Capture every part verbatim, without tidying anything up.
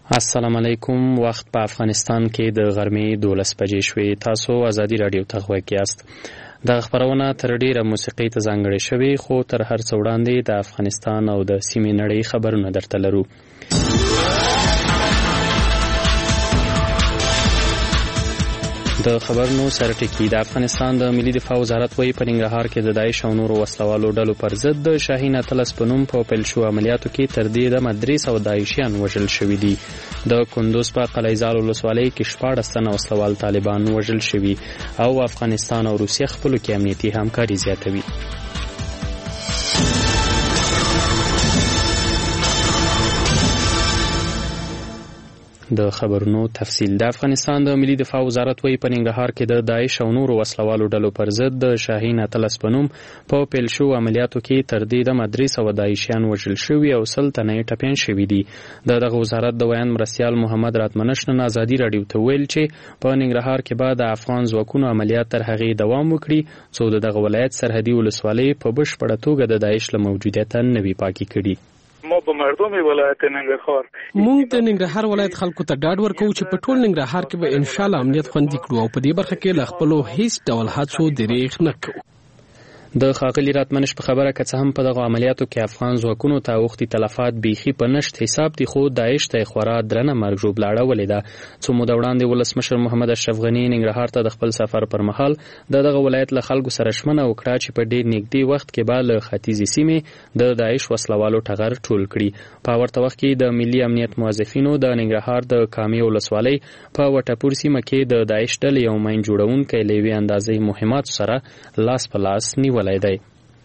السلام علیکم. وخت په افغانستان کې د غرمې دولس بجې شوې. تاسو ازادي رادیو ته غوږ یاست. د خبرونه تر ډیره موسیقي ته ځانګړې شوې، خو تر هر څه وړاندې د افغانستان او د سیمې نړۍ خبرونه درته لرو. د خبرونو سرټکی. د افغانستان د ملي دفاع وزارت وايي په ننګرهار کې د داعش او نورو وسلوالو ډلو پر ضد د شاهین اتلس په نوم په پیل شو عملیاتو کې تر دې دمه درې سوه داعشیان وژل شوي دي. د کندوز په قلعه زال ولسوالۍ کې شپاړس تنه وسلوال طالبان وژل شوي او افغانستان او روسیه خپلو کې امنیتي همکاري زیاتوي. د خبرونو تفصیل. د افغانستان د ملي دفاع وزارت وايي په ننګرهار کې د داعش او نورو وسلوالو ډلو پر ضد د شاهین اتلس په نوم په پیل شو عملیاتو کې تر دې دمه درې سوه داعشیان وژل شوي او سل تنه یې ټپیان شوي دي. د دغه وزارت د ویان مرستیال محمد راتمنش نن ازادي رادیو ته ویل چې په ننګرهار کې به د افغان ځواکونو عملیات تر هغې دوام وکړي څو د دغه ولایت سرحدي ولسوالۍ په بشپړه توګه د داعش له موجودیته نه وي پاکې کړي. ما په مردم ولایت ننګرهار مونږ د ننګرهار ولایت خلکو ته ډاډ ورکوو چې په ټول ننګرهار کې به ان شاء الله امنیت خوندي کړو او په دې برخه کې له خپلو هیڅ ډول هڅو دریغ نه کوو. د ښاغلي راتمنش په خبره که څه هم په دغه عملیاتو کې افغان ځواکونو ته اوښتي تلفات بیخي په نشت حساب دي، خو داعش ته یې خورا درنه مرګ ژوبله اړولې ده. څو موده وړاندې ولسمشر محمد اشرف غني ننګرهار ته د خپل سفر پر مهال د دغه ولایت له خلکو سره ژمنه وکړه چې په ډېر نږدې وخت کې به له ختیځې سیمې د داعش وسلوالو ټغر ټول کړي. په ورته وخت کې د ملي امنیت موظفینو د ننګرهار د کامې ولسوالۍ په وټپور سیمه کې د داعش ډلې یو ماین جوړونکی له یوې اندازې مهماتو سره لاس په لاس نیولی دی.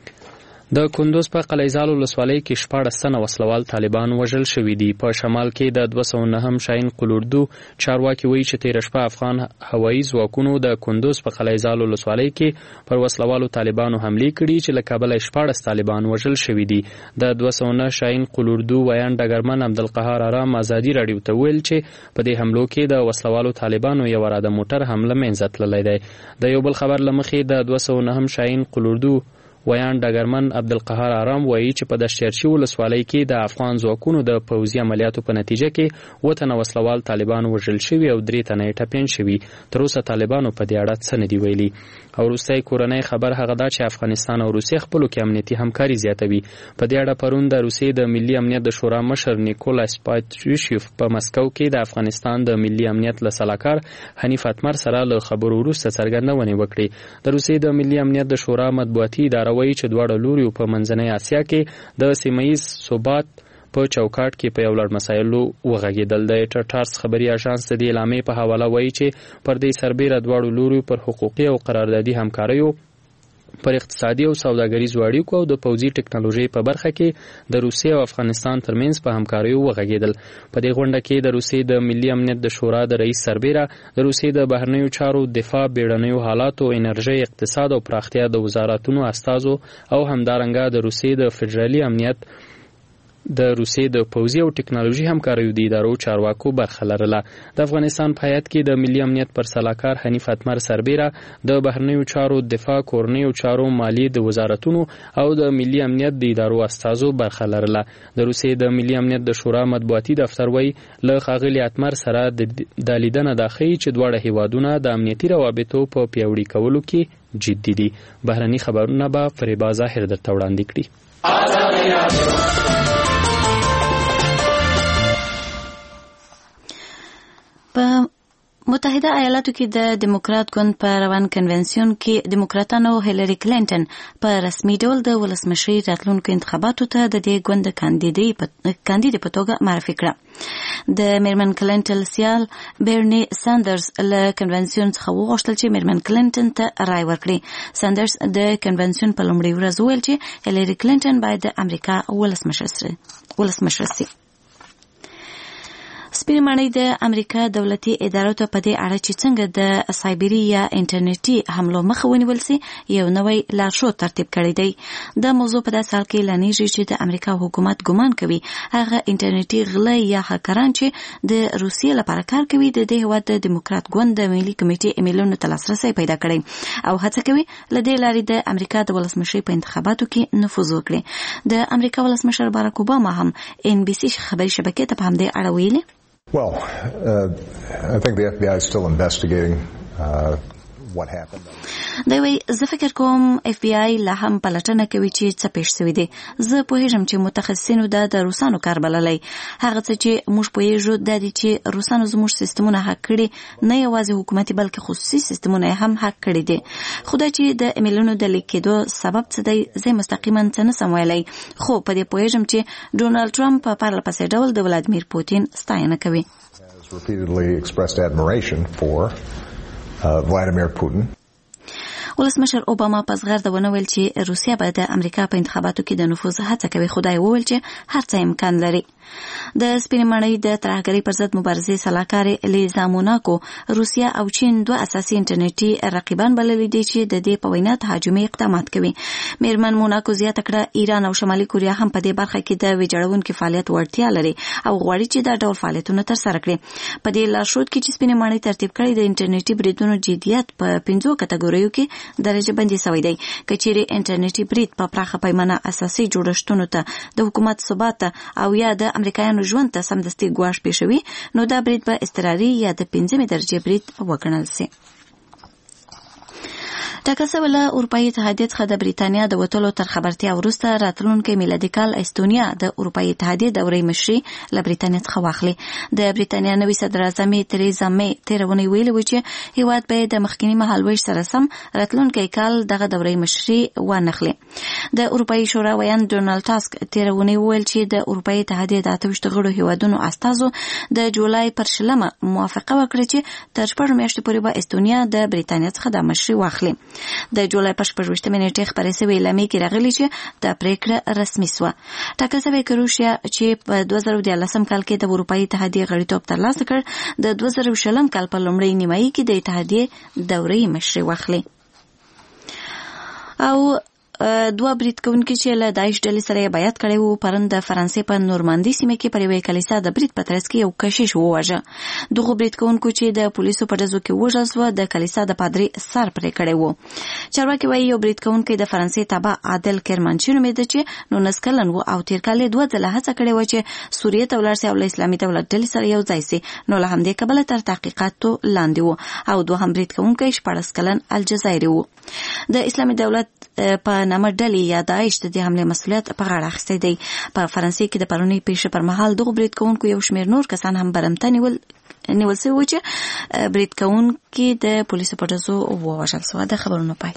د کندوز په قلعه زال ولسوالۍ کې شپاړس تنه وسلوال طالبان وژل شوي دي. په شمال کې د دوه سوه نهم شاهین قلوردو چارواکي وایي چې تېره شپه افغان هوایي ځواکونو د کندوز په قلعه زال ولسوالۍ کې پر وسلوالو طالبانو حملې کړي چې له کابله شپاړس طالبان وژل شوي دي. د دوه سوه نه شاهین قلوردو ویان ډګرمن عبدالقهار ارام ازادي رادیو ته ویل چې په دې حملو کې د وسلوالو طالبانو یو اراده موټر حمله منځته تللی دی. د یو بل خبر له مخې د دوه سوه نهم شاهین قلوردو ویان ډګرمن عبدالقهار ارام وایي چې په دشتچرچي ولسوالۍ کې د افغان ځواکونو د پوځي عملیاتو په نتیجه کې اووه تنه وسلوال طالبان وژل شوي او درې تنه یې ټپیان شوي. تر اوسه طالبانو په دې اړه څه نه دي ویلي. او وروستی کورنۍ خبر هغه ده چې افغانستان او روسیه خپلو کې امنیتي همکاري زیاتوي. په دې اړه پرون د روسیې د ملي امنیت د شورا مشر نیکولاس پاتریوشیف په مسکو کې د افغانستان د ملي امنیت له سلاکار حنیف اتمر سره له خبرو وروسته څرګندونې وکړې. د روسیې د ملي امنیت د شورا مطبوعاتي اداره وایي چې دواړه لوري په منځنۍ اسیا کې د سیمه‌ییز ثبات په چوکاټ کې په یو لړ مسایلو وغږېدل. د ټارس خبري اژانس د دې اعلامیې په حواله وایي چې پر دې سربیره دواړو لوري پر حقوقي او قراردادي همکاریو، پر اقتصادي او سوداګریزو اړیکو او د پوځي ټکنالوژۍ په برخه کې د روسیې او افغانستان ترمنځ په همکاریو وغږېدل. په دې غونډه کې د روسیې د ملي امنیت د شورا د رئیس سربیره، د روسیې د بهرنیو چارو، دفاع، بیړنیو حالاتو، انرژۍ، اقتصاد او پراختیا د وزارتونو استازو او همدارنګه د روسیې د فدرالي امنیت، د روسیې د پوځي او ټکنالوژي همکاریو د ادارو چارواکو برخه لرله. د افغانستان په هیات کې د ملي امنیت پر سلاکار حنیف اتمر سربیره، د بهرنیو چارو، دفاع، کورنیو چارو، مالیې د وزارتونو او د ملي امنیت د ادارو استازو برخه لرله. د روسیې د ملي امنیت د شورا مطبوعاتي دفتر وایي له ښاغلي اتمر سره د لیدنه دا ښیي چې دواړه هیوادونه د امنیتي روابطو په پیاوړي کولو کې جدي دي. بهرني خبرونه به فریبا ظاهر درته وړاندې کړي. په متحده ایالاتو کې د دیموکرات ګوند په روان کنونسیون کې دیموکراتانو هیلری کلینټن په رسمي ډول د ولسمشرۍ راتلونکو انتخاباتو ته د دې ګوند د کاندیدې په توګه معرفي کړه. د میرمن کلینټن سیال بیرني ساندرز له کنونسیون څخه وغوښتل چې میرمن کلینټن ته رای ورکړي. ساندرز د کنونسیون په لومړۍ ورځ وویل چې هیلری کلینټن باید د امریکا ولسمشره سي. سپین ماڼۍ د امریکا دولتي ادارو ته په دې اړه چې څنګه د سایبري یا انټرنیټي حملو مخه ونیول سي یو نوی لارښود ترتیب کړی دی. د موضوع په داسې حال کې اعلانیږي چې د امریکا حکومت ګمان کوي هغه انټرنیټي غله یا هکران چې د روسیې لپاره کار کوي د دې هېواد د دیموکرات ګوند د ملي کمیټې ایمیلونو ته لاسرسی پیدا کړی او هڅه کوي له دې لارې د امریکا د ولسمشرۍ په انتخاباتو کې نفوذ وکړي. د امریکا ولسمشر باراک اوباما هم ان بي سي خبري شبکې ته په همدې اړه ویلي. Well, uh, I think the F B I is still investigating uh, what happened. دا وی زه فکر کوم اف بی آی لا هم پلټنه کوي چې څه پیښ شوی دی. زه پوهیږم چې متخصصینو دا د روسانو کار بللی. هغه څه چې موږ پوهیږو دا دی چې روسانو زموږ سیستمونه هک کړي، نه یوازې حکومتي بلکې خصوصي سیستمونه هم هک کړي دي. خو دا چې د ایمیلونو د لیک کېدو سبب څه دی زه مستقیما څه نه سم ویلی، خو په دې پوهیږم چې ډونالډ ټرمپ په پرله پسې ډول د ولادیمیر پوتین ستاینه کوي. Repeatedly expressed admiration for uh, Vladimir Putin. ولسمشر اوباما په زغرده ونه ویل چې روسیا به د امریکا په انتخاباتو کې د نفوذ هڅه کوي، خدای وویل چې هر څه امکان لري. د سپینې ماڼۍ د ترهګرۍ پر ضد مبارزې سلاکارې لیزا موناکو روسیا او چین دوه اساسي انټرنیټي رقیبان بللي دي چې د دې په وینا تهاجمي اقدامات کوي. میرمن موناکو زیاته کړه ایران او شمالي کوریا هم په دې برخه کې د ویجاړونکي فعالیت وړتیا لري او غواړي چې دا ډول فعالیتونه ترسره کړي. په دې لارښود کې چې سپینې ماڼۍ ترتیب کړي د انټرنیټي بریدونو جدیت په پنځو کټګوریو کې درجه بندي شوی دی. کچېرې انټرنیټي برید په پراخه پیمانه اساسي جوړښتونو ته د حکومت ثبات او یا د امریکایانو ژوند ته سمدستي ګواښ پېښوي، نو دا برید به اضطراري یا د پنځمې درجې برید وګڼل شي. ټاکل شوې له اروپایي اتحادیې څخه د بریتانیا د وتلو تر خبرتیا وروسته راتلونکی میلادي کال استونیا د اروپایي اتحادیې دورې مشري له بریتانیا څخه واخلي. د بریتانیا نوي صدراعظمې تریزا مې تېره اونۍ ویلي و چې هیواد به د مخکیني مهالویش سره سم راتلونکی کال دغه دورې مشري وانخلي. د اروپایي شورا ویاند ډونالډ ټاسک تېره اونۍ وویل چې د اروپایي اتحادیې د اته ویشت غړو هیوادونو استازو د جولای پر شلمه موافقه وکړه چې تر شپږ میاشتې پورې به استونیا د بریتانیا څخه د مشري واخلي. د جولای په شپږ ویشتمې نیټې خپرې شوې اعلامیې کې راغلي چې دا پریکړه رسمي شوه. ټاکل شوې که روسیا چې په دوه زره دیارلسم کال کې د اروپایي اتحادیې غړیتوب ترلاسه کړ د دوه زره شلم کال په لومړۍ نیمایي کې د اتحادیې دورې مشري واخلي. او دوه برید کوونکي چې له داعش ډلې سره یې بیعت کړی وو پرون د فرانسې په نورماندي سیمه کې پر یوې کلیسا د برید په ترڅ کې یو کشیش وواژه. دغه برید کوونکو چې د پولیسو په ډزو کې وژل شو د کلیسا د پادري سر پرې کړی وو. چارواکي وایي یو برید کوونکی د فرانسې تابع عادل کرمانشي نومېده چې نولس کلن و او تیر کال یې دوه ځله هڅه کړې وه چې سوریې ته ولاړ سي او له اسلامي دولت ډلې سره یو ځای سي، نو له همدې کبله تر تحقیقاتو لاندې و. او دوهم برید کوونکی شپاړس کلن الجزایري و. د اسلامي دولت په نامه ډلې یا داعش د دې حملې مسؤلیت په غاړه اخیستی دی. په فرانسې کې د پرونۍ پیښې پر مهال دغو برید کوونکو یو شمېر نور کسان هم برمته نیول نیول شوي وو چې برید کوونکي د پولیسو په ډزو ووژل شوه. د خبرونو پای.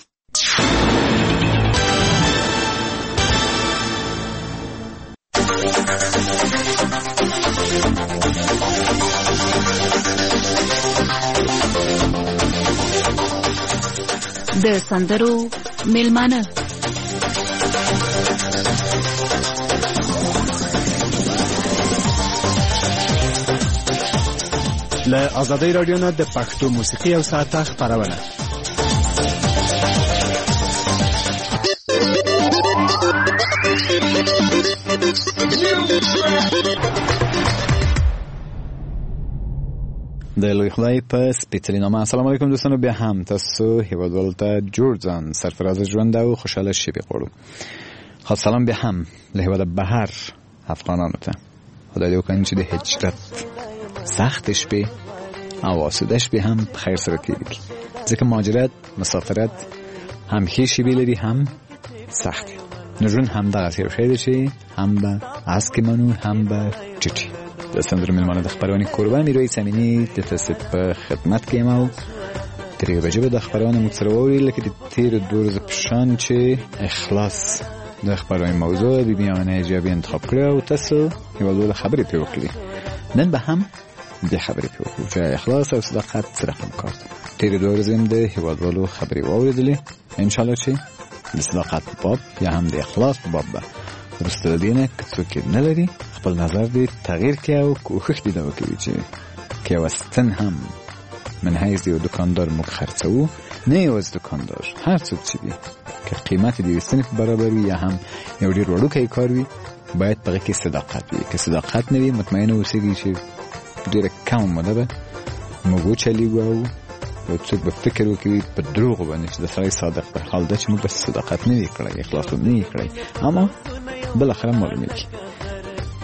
د سندرو میلمانه له آزادۍ رادیو نه د پښتو موسیقي او ساعته خپرونه. د لوی خدای په سپېڅلي نامه السلام علیکم دوستانو، بیا هم تاسو هیوادوالو ته جوړ ځان سرفراز ژوند او خوشحاله شبي غواړو. خاص سلام بیا هم له هیواده بهر افغانانو ته. خدای دې وکړي چې د هجرت سخت شپې او آسوده شپې هم په خیر سره تېرې کړي، ځکه مهاجرت مسافرت هم ښې شېبې لري هم سخت. نو ژوند همدغسې یو شی دی چې هم به هسکې منو هم به ټیټي. د سندرو میلمانه د خپرونې کوربه میرویس امیني د تاسو په خدمت کې یم او تر یوې بجې به د خپرونه موږ سره واورئ لکه د تېرو دوه ورځو په شان چې اخلاص د خپرونې موضوع بي بي امنه ایجابي انتخاب کړې او تاسو هیوادوالو خبرې پرې وکړي. نن به هم دې خبرې پرې وکړو چې اخلاص او صداقت څه رقم کار دی. تېرې دوه ورځې هم د هیوادوالو خبرې واورېدلې. انشاءالله چې د صداقت په باب یا هم د اخلاص په باب به وروسته له دې نه که څوک نه لري خپل نظر دې تغییر کړي او کوښښ دې دا وکړي چې که یو ستن هم من حیث د یو دوکاندار موږ خرڅوو، نه یوازې دوکاندار، هر څوک چې وي که قیمت د یوې ستنې په برابر وي یا هم یو ډېر وړوکی کار وي باید په هغې کې صداقت وي. که صداقت نه وي مطمئنه اوسېږي چې ډېره کمه موده به موږ وچلېږو او یو څوک به فکر وکړي په دروغو باندې چې د سړی صادق په حال ده چې موږ به صداقت نه وي کړی، اخلاص نه وي کړی، اما بالاخره معلومېږي.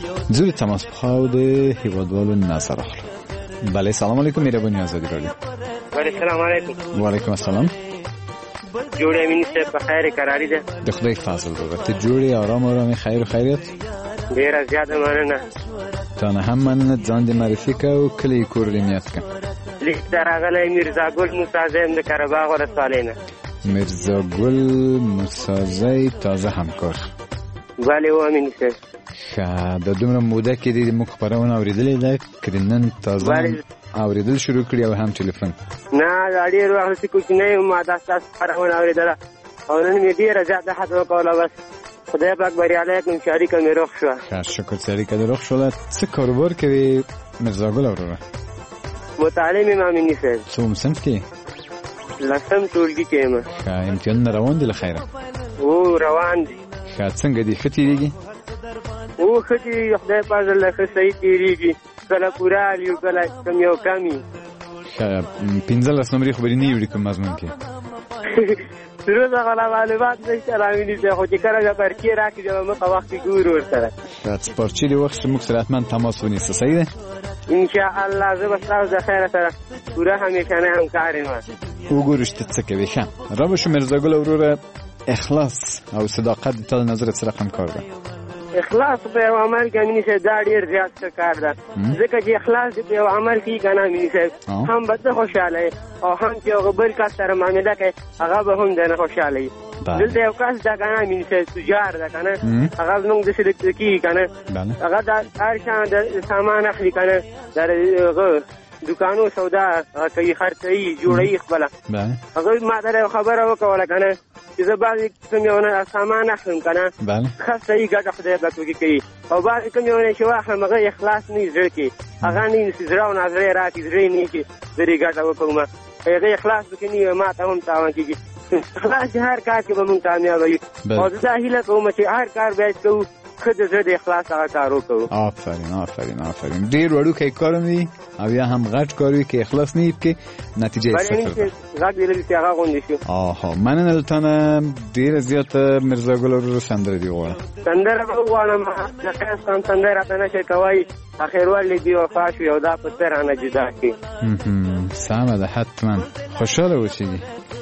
زوری تماس بخواهد هیوادوالو نظر اخلو. بله سلام علیکم میربانی آزادی رادیو. بله سلام علیکم. و علیکم السلام. جوړی امین صاحب په خیر قراری ده. د خدای فضل وروره ته جوړی آرام آرام خیر و خیریت. ډیره زیاته مننه. تا نه هم مننه ځان دې معرفي که او کلی کور دې نیت که. لیک ته راغلی میرزا ګل موسی زیم د قرهباغ ولسوالۍ نه. میرزا ګل موسی تازه همکار. بله و امین صاحب. ښه د دومره موده کې دې موږ خپرونه اورېدلې ده که نن تازه اورېدل شروع کړي او هم ټلیفون؟ نه دا ډېر وخت چې کوچنی وم ما دا ستاسو خپرونه اورېدله او نن مې ډېره زیاته هڅه وکوله بس خدای پاک بریالی کړم چې اړیکه مې روغ شوه. ښه شکر چې اړیکه دې روغ شوله. څه کاروبار کوې میرزا ګل وروره؟ متعلم یم امیني صاحب. څوم صنف کې؟ لسم ټولګي کې یم. ښه امتحانونه روان دي له خیره؟ او روان دي. ښه څنګه دي ښه تېرېږي؟ او ښه تېرېږي خدای پاک له ښه صحیح تېرېږي کله پوره لیو کله کم یو کم وي. ښه پنځلس نمرې خو به دې نه وړي کوم مضمون کې؟ تر اوسه غلا معلومات نشته رامیني صاحب خو چې کله بیا پرچې راکړي بیا به مخه وخت کې ګورو ورسره. ښه چې پرچې دې وخت موږ سره حتما تماس ونیسه صحیح ده؟ انشاءالله زه به ستاسو د خیره سره پوره همیشنی همکار یم. وګورو چې ته څه کوې. ښه رابه شو میرزا ګل وروره اخلاص او صداقت د تا د نظره څه رقم کار ده؟ اخلاص په یو عمل کې امیني صاحب دا ډېر زیات ښه کار ده ځکه چې اخلاص دې په یو عمل کې که نه امیني صاحب هم به ته خوشحاله یې او هم چې یو بل کس سره معامله کوي هغه به هم درنه خوشحاله وي. دلته یو کس ده که نه امیني صاحب تجار ده که نه هغه زموږ داسې د کېږي که نه هغه د هر شان د سامان اخلي که نه د هغه دکانو سودا کوي خرڅوي جوړوي خپله. هغه ما ته یو خبره وکوله که نه چې زه بعضې کوم یو نه سامان اخلم که نه ښه صحیح ګټه خدای پاک پکې کوي او بعضې کوم یو نه چې واخلم هغه اخلاص نه وي زړه کې هغه نه وي زړه او نظرې راکړي زړه یې نه وي چې زه دې ګټه وکړم هغه اخلاص پکې نه وي ما ته هم تاوان کېږي. اخلاص چې هر کار کې به مونږ کامیابه یو او زه دا هیله کوم چې هر کار باید کوو ښه د زړه د اخلاص هغه کار وکړو. آفرین آفرین آفرین ډېر وړوکی کار هم وي او یا هم غټ کار وي که اخلاص نه وي پکې نتیجه یې صفر ده. غږ دې لږ چې هغه غوندې شو. آها مننه له تا نه ډېره زیاته میرزا ګل وروره سندره دې وغواړه. سندره به وغواړم د ښایست هم سندره راته نشئ کوی اخرول دې وفا شوي او دا په څه رانه جدا کړي. سمه ده حتما خوشحاله اوسېږي.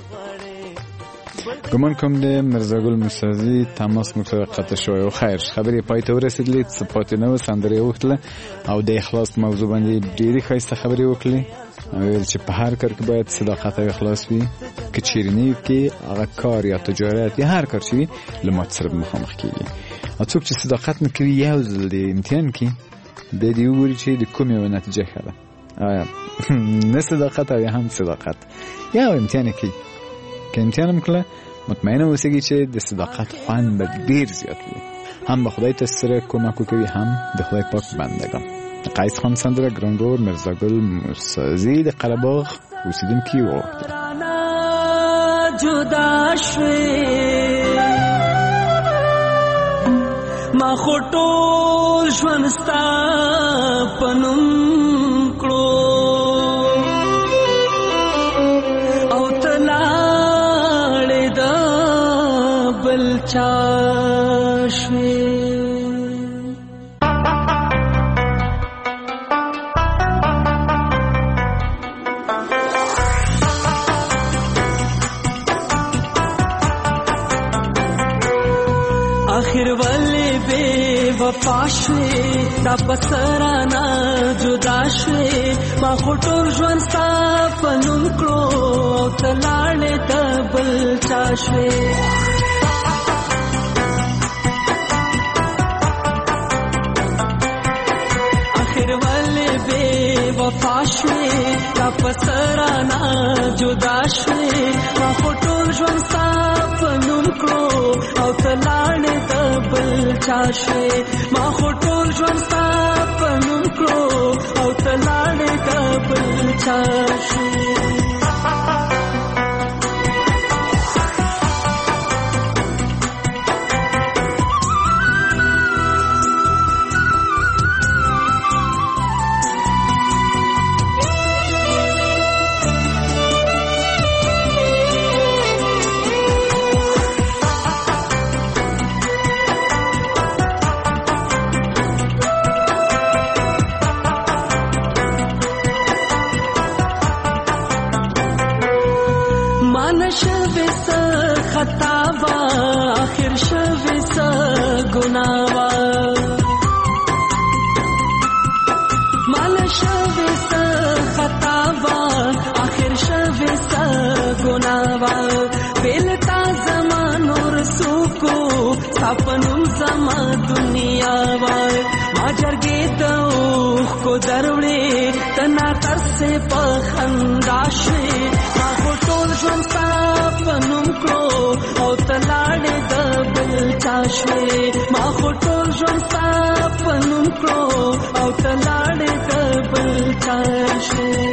ګمان کوم د میرزا ګل موسی تماس موږ سره قطع شوی او خیر خبرې پای ته ورسېدلې څه پاتې نه وه سندره یې وکړله او د اخلاص موضوع باندې ډېرې ښایسته خبرې وکړلې ویل چې په هر کار کې باید صداقت او اخلاص وي که چیرې نه وي کې هغه کار یا تجارت یا هر کار چې وي له ماتې سره به مخامخ کېږي او څوک چې صداقت نه کوي یو ځل د امتحان کې بیا دې وګوري چې د کوم یوه نتیجه ښه ده آیا نه صداقت او یا هم صداقت یا امتحان کوي که امتحان هم کړه مطمئنه اوسېږي چې د صداقت خوند به ډېر زیات وي هم به خدای ته سره کومک وکوي هم د خدای پاک بندګان. قیس خان سندره ګرانګور میرزا ګل موسی د قرهباغ اوسېدونکي وغوښتل. جدا شوې ما خو ټول ژوند ستا په نوم کړو او ته لاړې د بل چا شوې. آخر ولې بے وفا شوې دا پسرانه جدا شوې ما خو ټول ژوند ستا په نوم کړو او ته لاړې د بل چا شوې. آخر ولې بے وفا شوې دا پسرانه جدا شوې ما خو ټول ژوند ستا په نوم کړو او ته لاړې د بل چا شوې ما خو ټول ژوند ستا په نوم کړو او ته لاړې د بل چا شوې. کو دروړې تنا تر سه په خندا شوې ما ټول ژوند ستا په نوم کړو او تلاړې د بل چا شوې ما ټول ژوند ستا په نوم کړو او تلاړې د بل چا شوې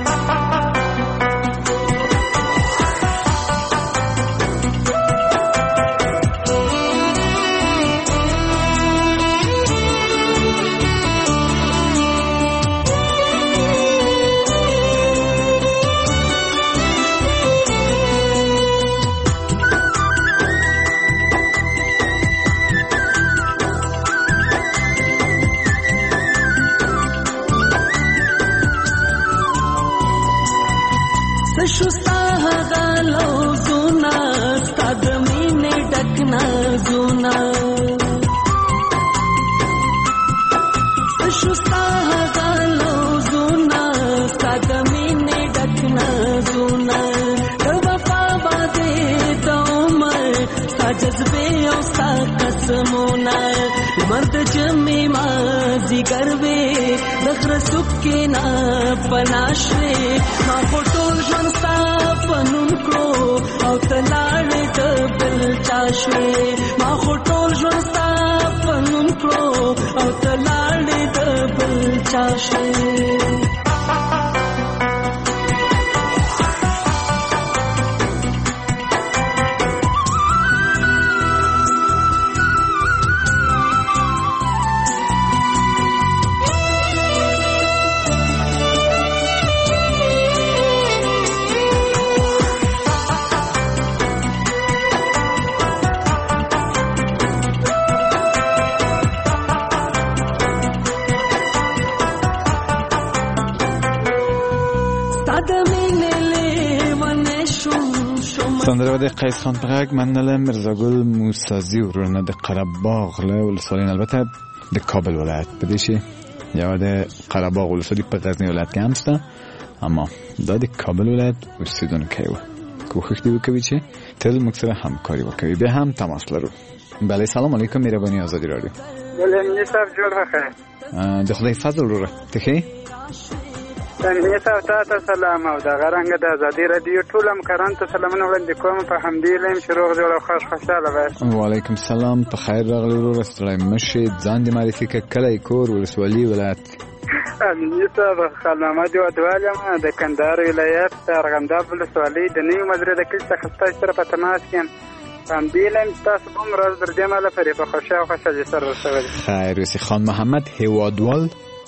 شستا غلو زونا ستاد مینه ډکنا زونا شستا غلو زونا ستاد مینه ډکنا زونا د وفا باندې د عمر ستا جذبه او ستا قسمونه مرد جمع ما زیګر وې دغه سکه نه پناشوي ما ټول ژوند ستا په نوم کړو او تلاړې د بل چا شوې ما ټول ژوند ستا په نوم کړو او تلاړې د بل چا شوې سندره د قیس خان پرګ منله مرزاګل موسازی ورونه د قره‌باغ له ولسوالۍ البته د کابل ولایت په دې شي یا د قره‌باغ ولسوالۍ په غزنی ولایت کې هم شته اما د کابل ولایت اوسیدونکي و کوښښ دی وکوي چې تل موږ سره همکاري وکړي به هم تماس لرو. بله سلام علیکم مهرباني آزادی رادیو. بله نیساب جوړ وخه د خدای فضل وروره ته ښه تنهیه تاسو ته سلام او د غرنګ د ازادي رادیو ټول همکاران ته سلامونه وړاندې کوم په همدې لیم چې روغ جوړ او خوش خوشاله وای. وعلیکم السلام په خیر راغلی وروره ستړی مشه ځان دې معرفي ک کلی کور ولسوالۍ ولایت. امنیت د خلنامه دی ودوالم د کندهار ولایت ارغنداب ولسوالۍ د نیو مزره د کلي څخه سره په تماس کې همدې لیم تاسو کوم راز در دې مال پرې په خوشا او خوشاله سره رسول. خیر وسی خان محمد هوادوال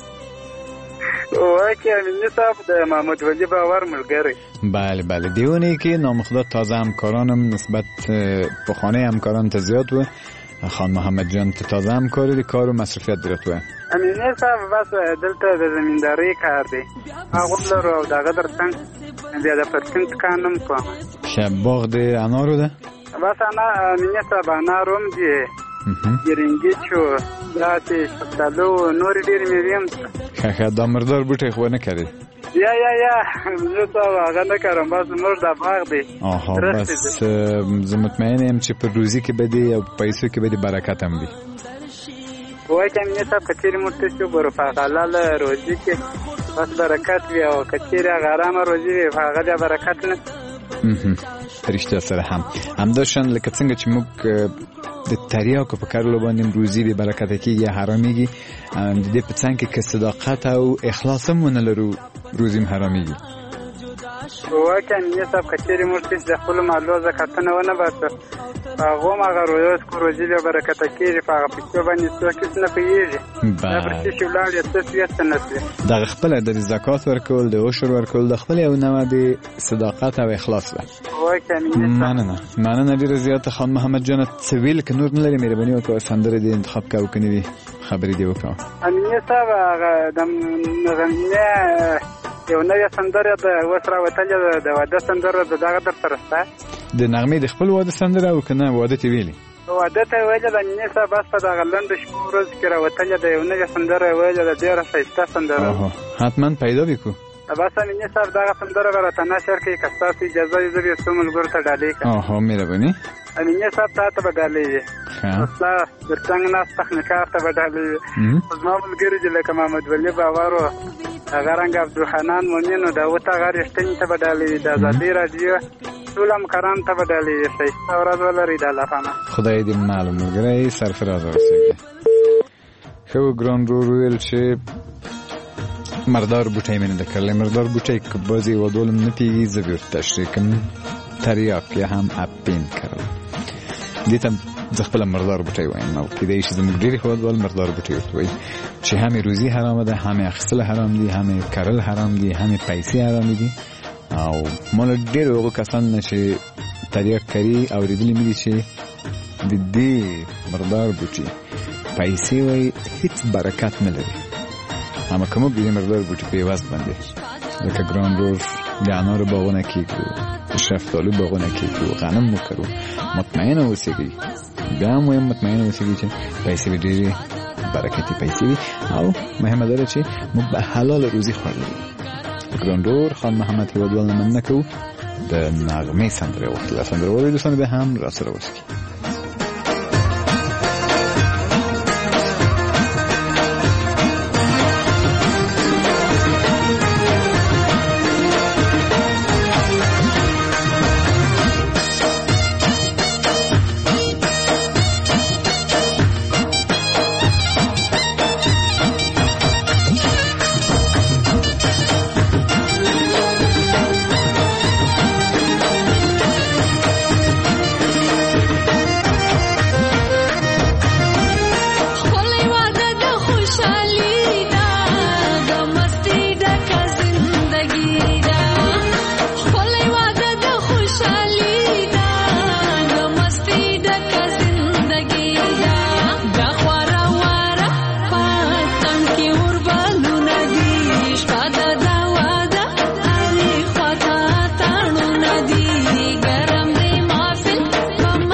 واکه امنیت د محمود ولی باور ملګری. بله بله دیونه کې نامخدا تازه همکارانم نسبت په خانه همکاران ته زیات و. خان محمد جان ته تازه همکاری دی کار و مصرفیت درتوه. امینه صاحب بس دلته د زمینداری کار دی هغه لرو او دغه درڅنګ بیا د پرسنت کانم کوم شب باغ د انارو ده بس انا امینه صاحب اناروم دی ګرینګی چو داتې شتالو نور ډیر مېویم خه دا مردار بوټي خو نه کړی یا یا یا زه تا هغه نه کارم بس مر د باغ دی. آها بس زه مطمئن یم چې په روزي کې بدی او پیسو کې بدی برکت هم دی. وای چې مې صاحب کچېری مرته شو ګورو په حلال روزي کې بس برکت وي او کچېری غرام روزي وي هغه د برکت نه فرشته سره هم همداشان لکه څنګه چې موږ د تریاکو په کارلو باندې روزي به برکت کېږي حراميږي د دې په څنګه کې صداقت او اخلاص هم نه لرو روزي حراميږي. واکه مې صاحب کچېری مرته د خپل مالو زکات نه ونه باسه هغه ما غرویات کو روزي به برکت کېږي په هغه په باندې څه کیس نه پیږي دا پرې چې ولادت تسویت نه د خپل د زکات ورکول د عشر ورکول د خپل یو نوع د صداقت او اخلاص ده. واکه مې مننه مننه ډیره زیاته خان محمد جان سویل ک نور نه لري مهرباني وکړه سندره دې انتخاب کاو کني وي خبرې دی وکړه. امینه صاحب هغه د نغمه یو نوې سندره د وسره وتلې د واده سندره د دغه در سره د نغمه د خپل واده سندره او کنه واده تی ویلي واده ته ویل د نیسه بس په دغه لند شپه ورځ کې راوتلې د یو نوې سندره ویل د ډیره ښایسته سندره حتما پیدا وکړو بس امینه صاحب دغه سندره راته نشر کې کستاسي اجازه یې زوی سمول ګور ته ډالې کړه. اوه مهرباني امینه صاحب ته به ډالې اصلا درڅنګ ناس تخنیکار ته بدلې زما ملګری چې لکه محمد ولی باور و هغه رنګ عبدالحنان مومن دا وته هغه رښتینی ته بدلې د ازادي رادیو ټول همکاران ته بدلې ښایسته ورځ ولري د الله پامه خدای دې معلوم ملګری سرفراز اوسېږي خو ګران رو ویل چې مردار بوټی مې نه کړل مردار بوټی که بعضې ودول نه پیږي زه بیا تشریح کوم تریاک یا هم اپین کړل دې ته زه خپله مردار بوټی وایم او کیدای شي زموږ ډېرې هېوادوال مردار بوټی ورته وایي چې هم یې روزي حرامه ده هم یې اخیستل حرام دي هم یې کرل حرام دي هم یې پیسې حرامې دي او ما له ډېرو هغو کسانو نه چې تریاک کري اورېدلي مې دي چې د دې مردار بوټي پیسې وایي هېڅ برکت نه لري اما که موږ د دې مردار بوټي په عوض باندې لکه ګران رور د انارو باغونه کېږدو د شفتالو باغونه کېږدو غنم وکرو مطمئنه اوسېږي بیا هم وایم مطمئنه اوسېږي چې پیسې به ډېرې برکتي پیسې وي او مهمه دا ده چې موږ به حلاله روزي خوړلی ګران رور خان محمد هېوادوال نه مننه کوو د نغمې سندرې وغوښتله سندرغاړي دوستانو بیا هم راسره اوسئ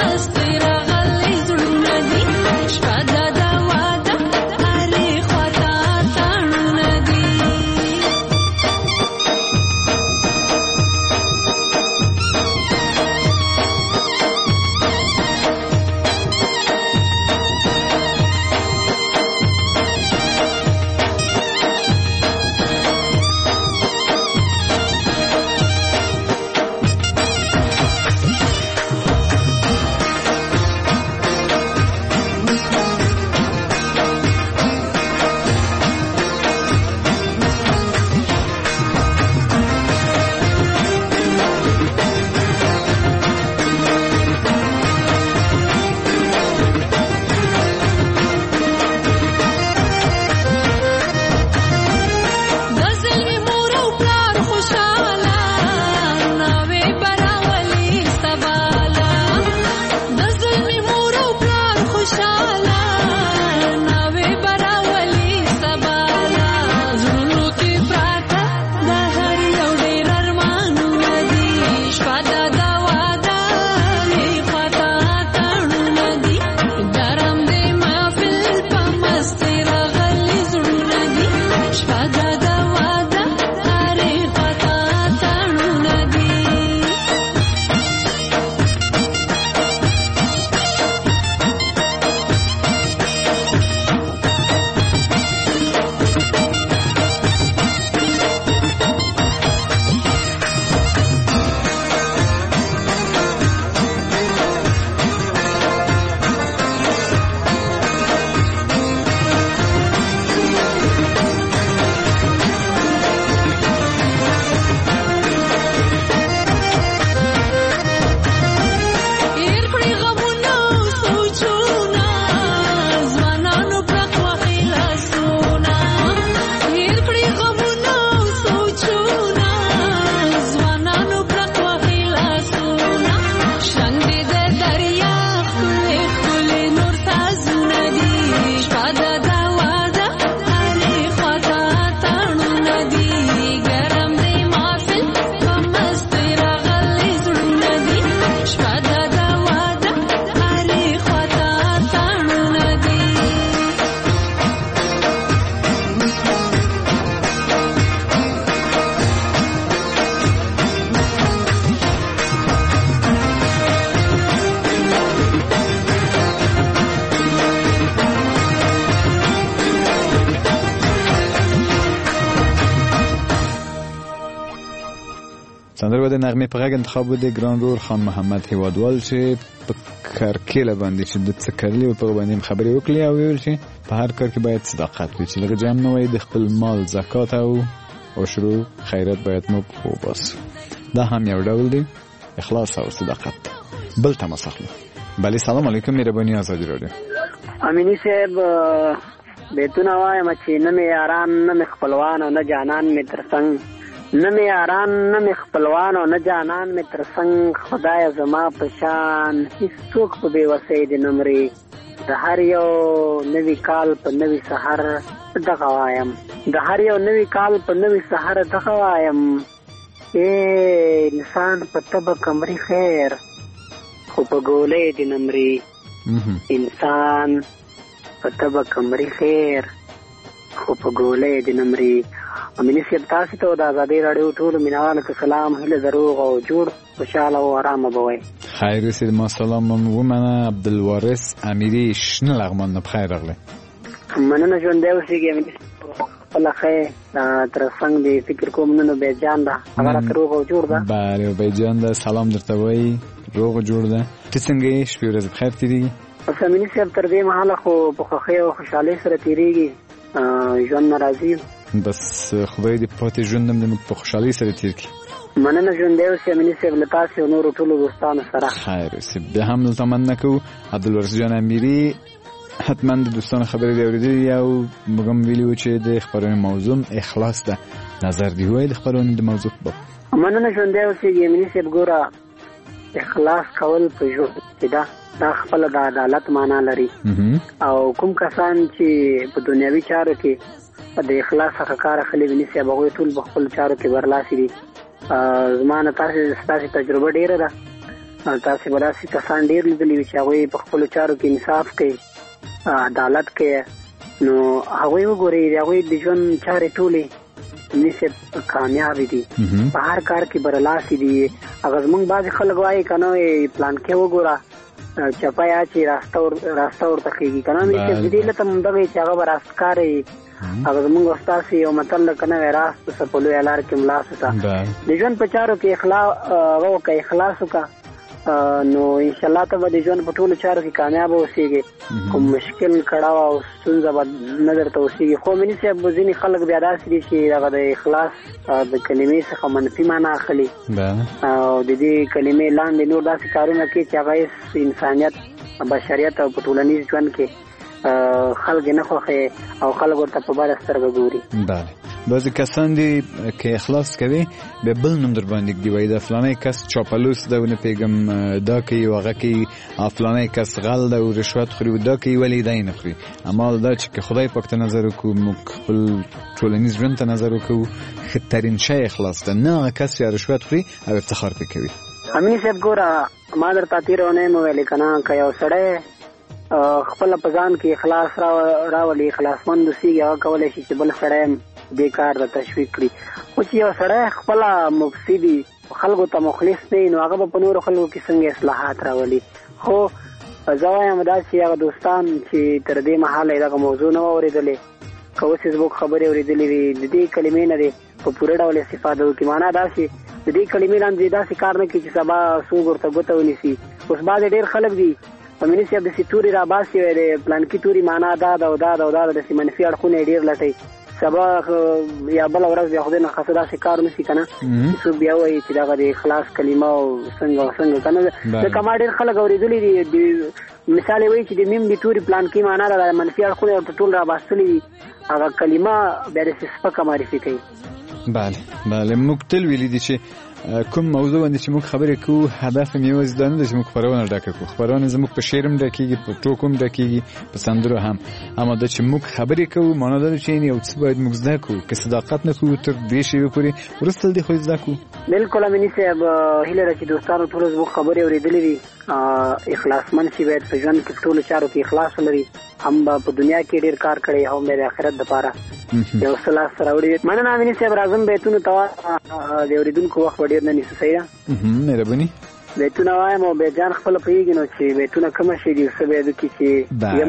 Shpada da wada, ali khwata سندره به د نغمې په غږ انتخاب د ګران رور خان محمد هیوادوال چې په کرکیله باندې چې د څه کړلي په باندې خبرې وکړي او ویل چې په هر کار کې باید صداقت وي چې لږ جمع نه وي د خپل مال زکات او عشر خیرات باید موږ وباسو. دا هم یو ډول دی اخلاص او صداقت. بل تماس اخلو. بله سلام علیکم مهرباني آزادي رادیو. امینی صاحب بیتونه وایم چې نه مې یاران نه مې خپلوان او نه جانان مې ترڅنګ نه مې یاران نه مې خپلوان او نه جانان مې ترڅنګ خدای زما په شان هیڅوک په بې وسۍ دې نه مري. د هر یو نوي کال په نوي سحر دغه وایم د هر یو نوي کال په نوي سحر دغه وایم اے انسان په تبه کمري خیر خو په ګولۍ دې نه مري. انسان په تبه کمري خیر خو په ګولۍ دې نه مري. امینی صاحب تاسو ته د ازادۍ راډیو ټولو مینوالو ته سلام، هیله دروغ او جوړ خوشحاله او آرامه به وئ. خیر اوسید. ما سلام ومنه عبدالوارث امیری شنه لغمان نه بخیر راغلی. مننه ژوندی اوسېږي امیني خپله ښې تر څنګ دې فکر کوم نن بیجان ده هغه راته روغ او جوړ ده. بله بیجان ده سلام درته وایي روغ او جوړ ده. ته څنګه یې شپې ورځې بخیر تېرېږي؟ بس امیني صاحب تر دې مهاله خو په خوښۍ او خوشحالۍ سره تېرېږي، ژوند نه راځي. بس خدای دې پاتې ژوند هم زموږ په خوشحالۍ سره تېر کړي. مننه ژوندی اوسې امیني صاحب له تاسې او نورو ټولو دوستانو سره. خیر اوسې. بیا هم دلته مننه کوو عبدالوارث جان امیري. حتما د دوستانو خبرې دې اورېدلي او موږ هم ویلي وو چې د خپرونې موضوع اخلاص ده. نظر دې ووایي د خپرونې د موضوع په باب. مننه ژوندی اوسېږي امیني صاحب. ګوره اخلاص کول په ژوند کې ده دا خپله د عدالت معنا لري او کوم کسان چې په دنیوي چارو کې د اخلاص څخه کار اخلي امیني صاحب هغوی ټول په خپلو چارو کې برلاسي دي. زما نه تاسې ستاسې تجربه ډېره ده، تاسې به داسې کسان ډېر لیدلي وي چې هغوی په خپلو چارو کې انصاف کوي، عدالت کوي. نو هغوی وګورئ د هغوی د ژوند چارې ټولې امیني صاحب کامیابې دي، په هر کار کې برلاسي دي. هغه زموږ بعضې خلک وایي که نه پلانکې وګوره چپه یا چې راسته ورته خېږي که نه امیني صاحب د دې لته همدغه چې هغه به راستکاره وي. هغه زموږ استاسې یو متل ده که نه وی راست په لویه لار کې ملا سوته. د ژوند په چارو کې اخلاص هغه وکړه اخلاص وکړه نو انشاءالله ته به د ژوند په ټولو چارو کې کامیابه اوسېږي. کوم مشکل کړاو او ستونزه به نه درته اوسېږي. خو امیني صاحب ځینې خلک بیا داسې دي چې هغه د اخلاص د کلمې څخه منفي معنا اخلي او د دې کلمې لاندې نور داسې کارونه کوي چې هغه هېڅ انسانیت بشریت او په ټولنیز ژوند کې خلک نه خوښوي او خلک ورته په بده سترګه ګوري. بله بعضې کسان دي که اخلاص کوي بیا بل نوم در باندې ږدي وایي د فلانی کس چاپلوس ده او نه پوهېږم دا کوي او هغه کوي، فلانی کس غل ده او رشوت خوري او دا کوي ولې دی نه خوري. اما دا چې که خدای پاک ته نظر وکړو موږ خپل ټولنیز ژوند ته نظر وکړو ښه شی اخلاص ده، نه هغه کس یا رشوت خوري او افتخار پرې کوي. امیني صاحب ګوره ما درته تېره اونۍ مو ویلې که نه که یو سړی خپله په ځان کې اخلاص راولي اخلاصمند اوسېږي هغه کولی شي چې بل سړی دې کار ته تشویق کړي. خو چې یو سړی خپله مفسد وي خلکو ته مخلص نه وي نو هغه به په نورو خلکو کې څنګه اصلاحات راولي. خو زه وایم دا چې هغه دوستان چې تر دې مهاله یې دغه موضوع نه وه اورېدلې که اوس یې زموږ خبرې اورېدلې وي د دې کلمې نه دی په پوره ډول استفاده وکړي. معنا داسې د دې کلمې لاندې داسې کار نه کوي چې سبا څوک ورته ګوته ونیسي. اوس بعضې ډېر خلک دي امیني صاحب داسې توري راباسي وی د پلانکي توري معنا دا ده او دا ده او دا ده داسې منفي اړخونه یې ډېر لټوي. سبا یا بله ورځ بیا خدای نخواسته داسې کار نه شي که نه چې څوک بیا وایي چې دغه د اخلاص کلمه او څنګه او څنګه که نه. ځکه ما ډېر خلک اورېدلي دي مثال یې وایي چې د میم د توري پلانکي معنا ده منفي اړخونه یې ورته ټول راباستلي وي هغه کلمه بیا داسې سپکه معرفي کوي. بله بله موږ تل ویلي دي چې کوم موضوع باندې چې موږ خبرې کوو هدف یې یوازې دا نه ده چې موږ خپرونه ډکه کړو. خپرونه زموږ په شعر هم ډکېږي، په ټوکو هم ډکېږي، په سندرو هم. اما دا چې موږ خبرې کوو معنا دا ده چې یو څه باید موږ زده کړو. که صداقت نه کوو تر دې شیبې پورې وروسته دې خو زده کړو. بلکل امیني صاحب هیله ده چې دوستانو ټولو زموږ خبرې اورېدلې وي. اخلاصمند شي باید په ژوند کې ټولو چارو کې اخلاص ولري. هم به په دنیا کې ډېر کار کړی هم به د آخرت دپاره یو څه لاسته راوړي. مننه امیني صاحب راځم بیتونو ته د اورېدونکو وخت به ډېر نه نیسو. صحیح ده مهرباني بیتونه وایم او بیجان خپله پوهېږي نو چې بیتونه کومه شي دي څه باید وکړي چې یم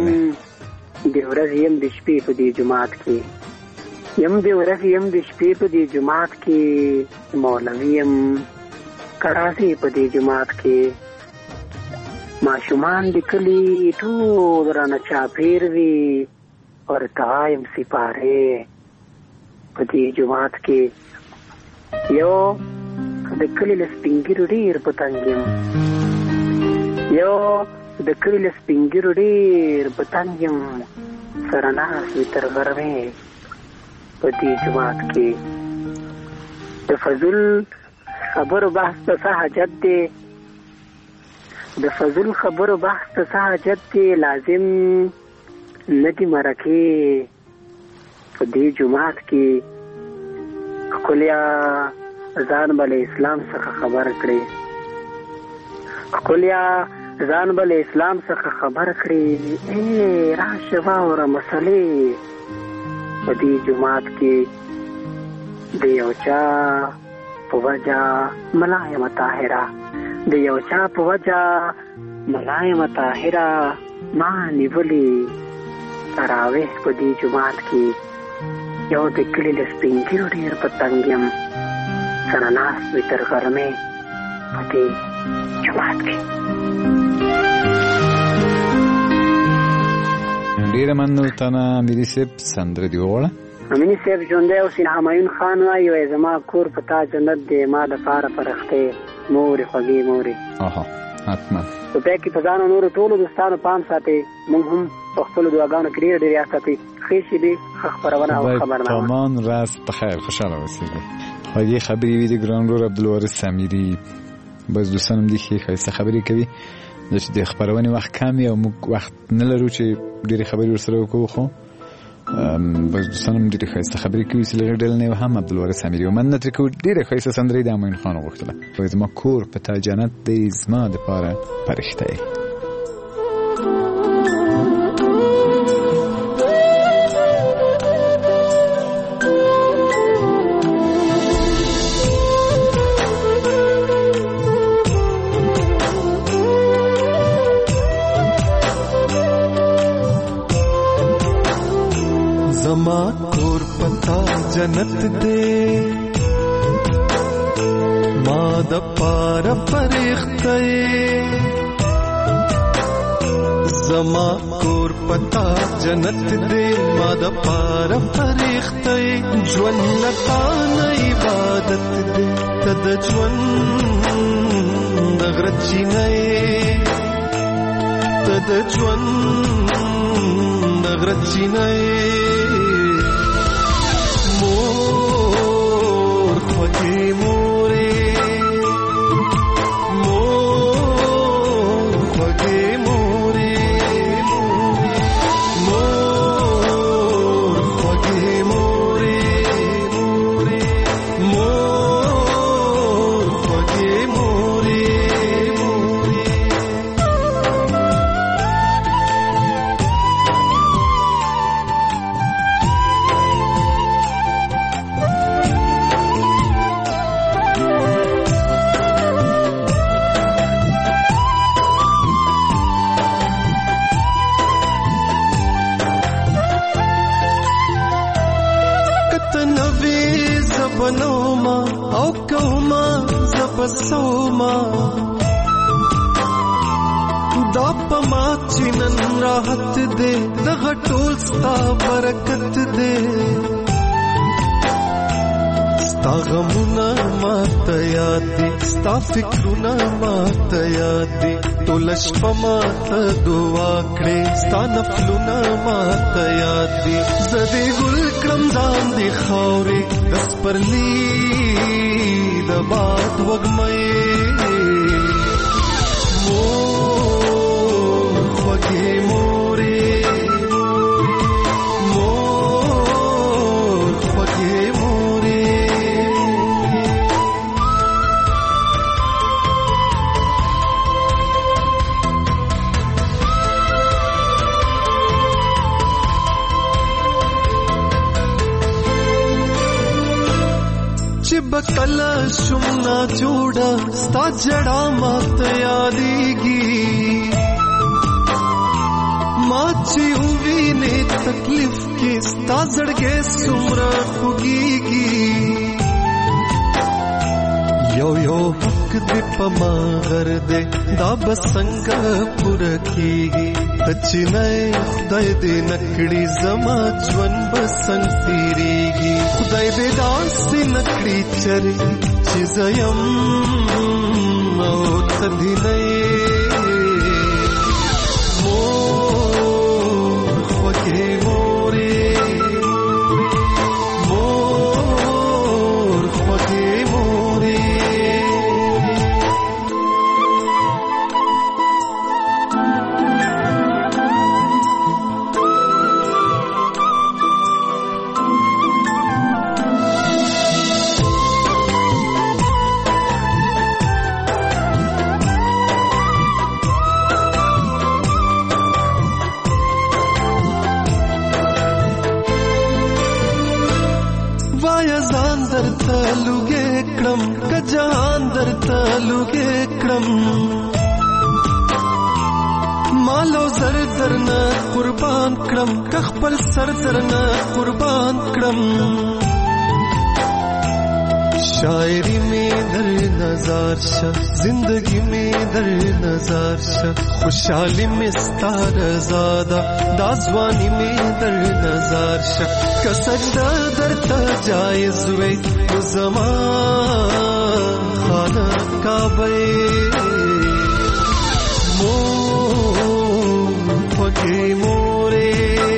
د ورځې یم د شپې په دې جومات کې یم د ورځې یم د شپې په دې جومات کې مولوي یم کراځي په دې جماعت کې ماشومان د کلي ټول رانه چاپېر وي ورته یم سپارې په دې جماعت کې یو د کلي له سپین ږیرو ډېر په تنګ یم یو د کلي له سپین ږیرو ډېر په تنګ یم سره ناست وي تر غرمې په دې جماعت کې د فضل خبرو بحث ته څه حاجت دی د فضل خبرو بحث ته څه حاجت دی لازم نه دي مرکې په دې جماعت کې ښکلیا ځان به له اسلام څخه خبر کړې ښکلیا ځان به له اسلام څخه خبر کړې ای راشه واوره مسلې په دې جماعت کې د یو چا په وجه ملایم طاهره د یو چا په وجه ملایم طاهره ما نیولې تراویح په دې جماعت کې یو د کلي له سپین ږیرو ډېر په تنګ یم سره ناست وي تر غرمې په دې جماعت کې. ډېره مننه تا نه امیري صاحب سندره دې وغواړه. امیني صاحب ژوندی اوسي همایون خان وایي وایي زما کور په تا جنت دی ما دپاره فرښتې مورې خوږې مورې. اها حتما په پای کې په ځان او نورو ټولو دوستانو پام ساتئ موږ هم په خپلو دعاګانو کې ډېر ډېر یاد ساتئ ښې شېبې ښه خپرونه او خبرنامه پامان راز په خیر خوشحاله اوسېږئ. خوږې خبرې وي د ګران ورور عبدالوارث امیري بس دوستان هم دي ښې ښایسته خبرې کوي دا چې د خپرونې وخت کم وي او موږ وخت نه لرو چې ډېرې خبرې ورسره وکړو خو بس دوستان هم ډېرې ښایسته خبرې کوي چې له هغې ډلې نه هم عبدالوارث امیري و مننه ترې کوو ډېره ښایسته سندره یې د امین خان وغوښتله وایي زما کور په تا جنت دی زما دپاره فرښته یې. زما کور پتا جنت دے ما د پار فرښتې زما کور پتا جنت دے ما د پار فرښتې ژوند لتا نه عبادت دے تد ژوند دغرچی نه تد ژوند دغرچی نه مور خوږې مورې مور خوږې مورې مور خوږې مورې مور خوږې مورې بنوما او کوما زبسوما دا پما چنن راحت دے دغه ټول ستا برکت دے ستا غمونه ماته یاد دي ستا فکرونه ماته یاد دي ټوله شپه ماته دعا کړې ستا نفلونه ماته یاد دي زه دې ګل کړم ځان دې خاورې د سپرلي د باد وږمې مور خوږې مورې مور خوږې مورې چې بکله شم نا جوړه ستا جړه ماته یادېږي ما چې ووینې تکلیف کې ستا زړګی څومره خوږېږي یو یو حق دی پما غر دی دا بسنگ پورا کیگی تچنای خدای دی نکڑی زما جون بسنگ تیریگی خدای دی داسی نکڑی چری چیزیم او تدی نئی مور خوکی موری مور خوکی موری लुगे क्रम कजान दर लुगे क्रम मालो जर दरन कुर्बान क्रम कखपल सर दरन कुर्बान क्रम शायरी में दर नजार शा जिंदगी में दर नजार शा खुशहाली में स्तार ज़ादा दाजवानी में दर नजार शा कसजदा दर ता जायज़ वे ज़मान खाना काबे मोर फके मोरे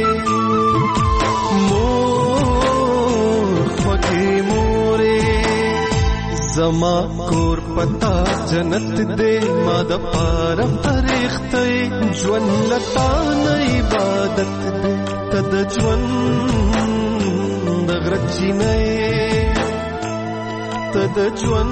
मोर फके मोरे زما کور پتا جنت دے ما د پاره فرښتې ژوند لتا نه عبادت دے تد ژوند د غرچی نه تد ژوند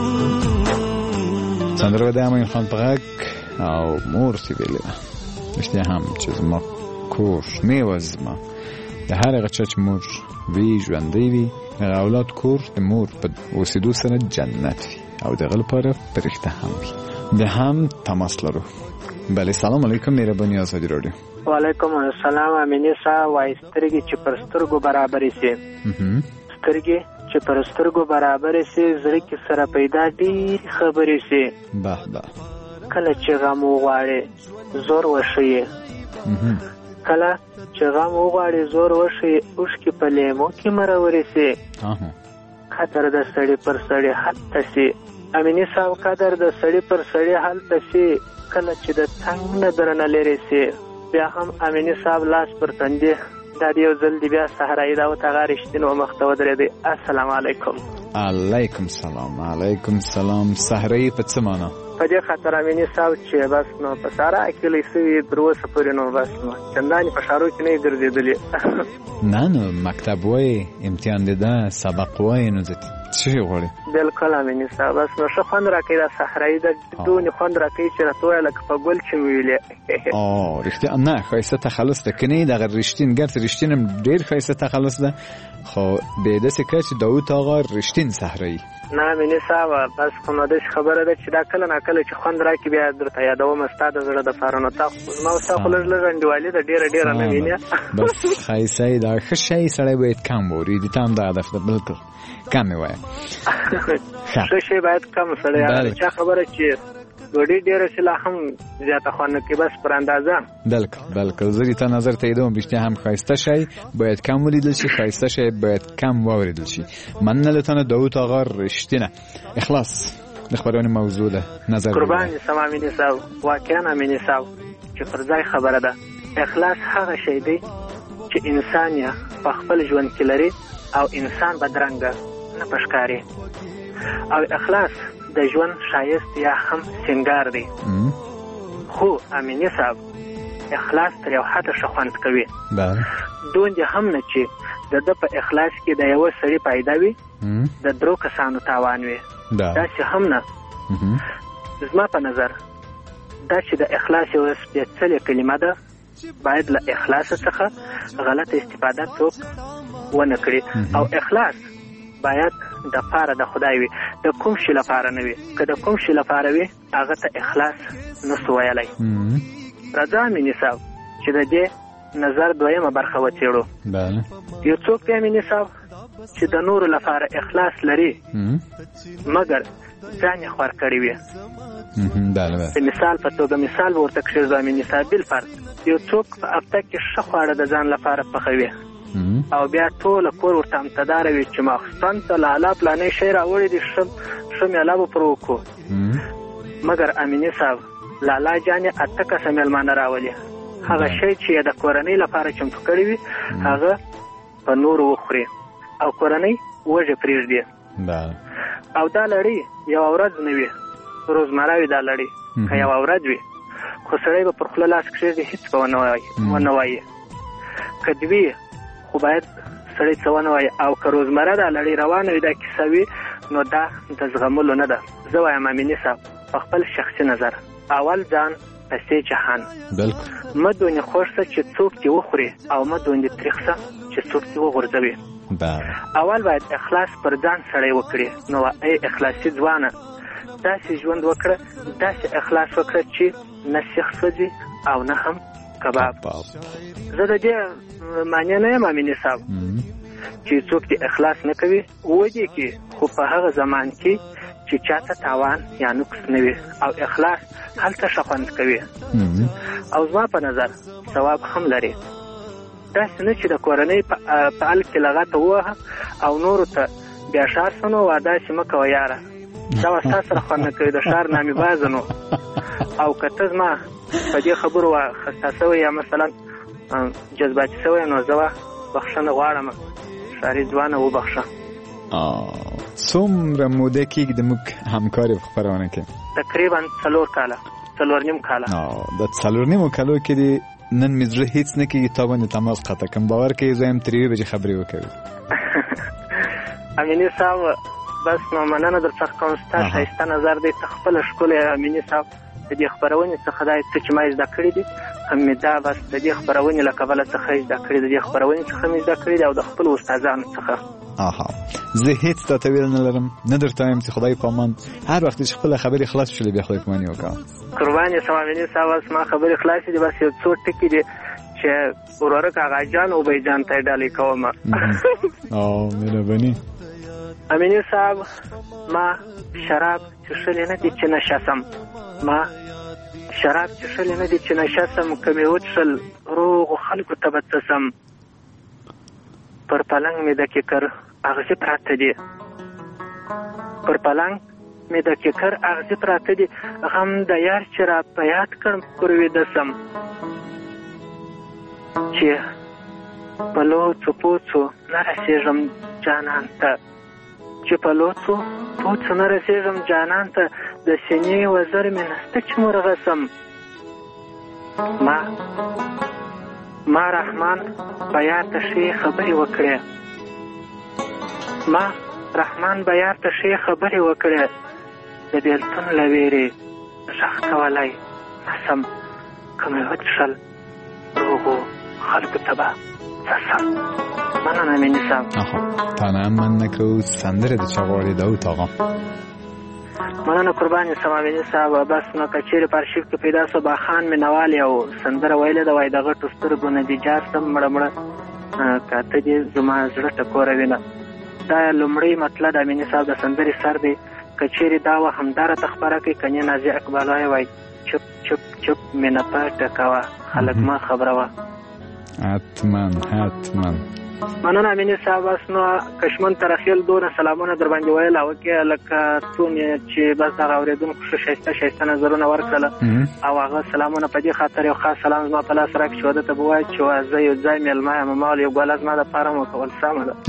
سندره د امین خان پغک او مور سی ویله اشته هم چې زما کور میوز ما د هر غچ مور وی ژوندې وی اولاد کور د مور په اوسېدو سره جنت وي او د غل لپاره فرښته هم وي د هم تماس لرو. بله سلام علیکم مهرباني آزادي رادیو. وعلیکم السلام امینه سا وای سترګې چې پر سترګو برابرې سي سترګې چې پر سترګو برابرې سي زړه کې سره پیدا دي خبرې سي به به کله چې غم وغواړي زور وشي کله چې غم وغواړي زور وشي اوښکې په لیمو کې مرورې سي قدر د سړي پر سړي هلته سي امینه صاحب قدر د سړي پر سړي هلته سي کله چې د څنګ نه درنه لري سي بیا هم امینه صاحب لاس پر تندې دا یو ځل دی بیا صحرایي دا وتغه رښتینو مخته ودرېدی. السلام علیکم. علیکم سلام. علیکم سلام. صحرایي په څه معنا؟ په دې خاطر امینه صاحب چې بس نو په سارا کې لسوي دروسه پورې نو بس نو چنداني په شارو کې نه ګرځېدلې نه نو مکتب وای امتحان دیده سبق وای نو ځتی څه غواړي بالکل امینه صاحب بس نو ښه خوند راکې دا صحرایي د دونی خوند راکې چې راتوي لکه په ګل چې ویلې او رښتیا نه خاصه تخلص ده کني دا رښتین ګر رښتین ډیر خاصه تخلص ده خو به د څه کې داوود آقا رښتین صحرایي نه امینه صاحب بس کومه د خبره ده چې دا کله نه کله چې خوند راکې بیا درته یادوم استاد زړه د فارونو تاسو نو تاسو لږ لږ انډیوالي د ډیره ډیره نه ویني بس خاصه دا ښه شي سره باید کم ووري دي تام دا هدف ده بالکل کم وای ښه شي باید کم سره چا خبره چې ګډي ډیره سلا هم زیاته خوانه کې بس پر اندازه بالکل بالکل زری ته نظر ته ایدوم بیشتر هم خاصه شي باید کم ولیدل شي خاصه شي باید کم واوریدل شي من نلتونه داوود آقا رښتینه اخلاص د خبرونه موضوع ده نظر قربان سم امینه صاحب واقعا امینه صاحب چې پر ځای خبره ده اخلاص هغه شی دی چې انسان یې په خپل ژوند کې لري او انسان بدرنګ نه پښکاري او اخلاص د ژوند شایست یا هم سنگار دی خو امینه صاحب اخلاص تر یو حد شخوند کوي بله دون دي هم نه چې د د په اخلاص کې د یو سړي پیدا وي د درو کسانو تاوان وي دا چې هم نه زما په نظر دا چې د اخلاص یو سپېڅلې کلمه ده باید له اخلاص څخه غلطه استفاده څوک ونه کړي او اخلاص باید د پاره د خدای وي د کوم شي لپاره نه وي که د کوم شي لپاره وي هغه ته اخلاص نسو ویلی راځه امینه صاحب چې د دې نظر دویمه برخه وڅېړو بله یو څوک دی امینه صاحب چې د نورو لپاره اخلاص لري مګر ځان یې خور کړی وي. د مثال په توګه مثال به ورته کښېږدو امیني صاحب، بالفرض یو څوک په هفته کې ښه خواړه د ځان لپاره پخوي او بیا ټوله کور ورته امتداره وي چې ماخوستن ته لالا پلانې شی راوړی دي، ښه ښه میله به پرې وکړو. مګر امیني صاحب لالا جانې اته کسه میلمانه راولي، هغه شی چې یې د کورنۍ لپاره چمتو کړی وي هغه په نورو وخوري او کورنۍ وږې پرېږدي. او دا لړۍ یوه ورځ نه وي، روزمره وي دا لړۍ، که یوه ورځ وي خو سړی به پر خوله لاس کښېږدي هېڅ به ونه وایي. که دوی خو باید سړی څه ونه وایي. او که روزمره دا لړۍ روانه وي دا کیسه وي نو دا د زغملو نه ده. زه وایم امیني صاحب په خپل شخصي نظر اول ځان پسې جهان. مه دومره خوږ شه چې څوک دې وخوري او مه دومره تریخ شه چې څوک دې وغورځوي. اول باید اخلاص پر ځان سړی وکړي. نو ای اخلاصي ځوانه داسې ژوند وکړه، داسې اخلاص وکړه چې نه سیخ سوځي او نه هم کباب. زه د دې معنی نه یم امیني صاحب چې څوک دې اخلاص نه کوي ودې کې، خو په هغه زمان کې چې چاته تاوان یا نقص نه وي او اخلاص هلته ښه خوند کوي او زما په نظر ثواب هم لري. داسې نه چې د کورنۍ په حال کې لغته ووهه او نورو ته بیا ښار شه نو داسې مه کوه یاره، دا به ستا سره خوند نه کوي، د ښار نامې بازه نو. او که ته زما په دې خبرو خسته شوی یا مثلا جذباتي شوی نو زه به بخښنه غواړم، ښاري ځوانه وبخښه. څومره موده کېږي د موږ همکاري په خپرونه کې؟ تقریبا څلور کاله، څلور نیم کاله. د څلور نیمو کالو کې دې نن مې زړه هېڅ نه کېږي تا باندې تماس قطع کړم. باور کوې زه یم تر یوې بجې خبرې وکړې. امیني صاحب بس نو مننه در څخه کوم، ستا ښایسته نظر دی، ته خپله ښکلی امیني صاحب. د دې خپرونې څخه دا څه چې ما زده کړي دي هم مې دا بس د دې خپرونې له کبله څخه زده کړي، د دې خپرونې څخه مې زده کړي دي او د خپلو استادانو څخه. آها زه هیڅ تا ویل نه لرم، نه درته وایم چې خدای پامان هر وخت چې خپله خبرې خلاص شولې بیا خدای پاماني وکړه. قربان یې سم امیني صاحب، زما خبرې خلاصې دي، بس یو څو ټکي دي چې ورورک آغا جان او بی جان ته ډالۍ کوم. او مهرباني امیني صاحب، ما شراب څښلې نه دي چې نشه سم، ما شراب څښلې نه دي چې نشه سم، که مې وڅښل روغو خلکو ته به څه سم. پر پلنګ مې د کیکر اغزي پراته دي، پر پلنګ مې د کیکر اغزي پراته دي، غم د یار چې را په یاد کړم پر ویده سم. چې په لوڅو پوڅو نه رسېږم جانان ته، چې په لوڅو پوڅو نه رسېږم جانان ته، د سینې وزر مې نسته چې مرغه سم. ما ما رحمان به یار ته ښې خبرې وکړې، ما رحمان به یار ته ښې خبرې وکړې، د بېلتون له ویرې غږ کولی نسم، که مې وڅښل روغو خلکو ته به څه سم. مننه امیني صاحب. تا نه هم مننه کوو. سندرې د چا غواړې داود آغا؟ مننه قربان یې سم امیني صاحب. بس نو که چېرې په ارشیف کې پیدا سو باخان مې نوالې او سندره ویلې ده، وایي د غټو سترګو نه دې جار سم مړه مړه، که ته دې زما زړه ټکوروي نه. دا لومړی مطلب د امیني صاحب د سندرې سر دی. که چېرې دا وه همداره ته خپره کوي، کنې نازي اقبال وایي چپ چپ چپ مینه پټه کوه خلک ما خبروه. حتما حتما مننه امیني صاحب. بس نو کشمن ترخیل دونه سلامونه در باندې ویل او کې لکه څونه چې بس دا اورېدونکو ښه ښایسته ښایسته نظرونه ورکړله او هغه سلامونه په دې خاطر یو خاص سلام زما په لاس راکړي چې واده ته به ووایي چې زه یو ځای میلمه یم، ما یو ګوله زما دپاره م وکول سمه ده.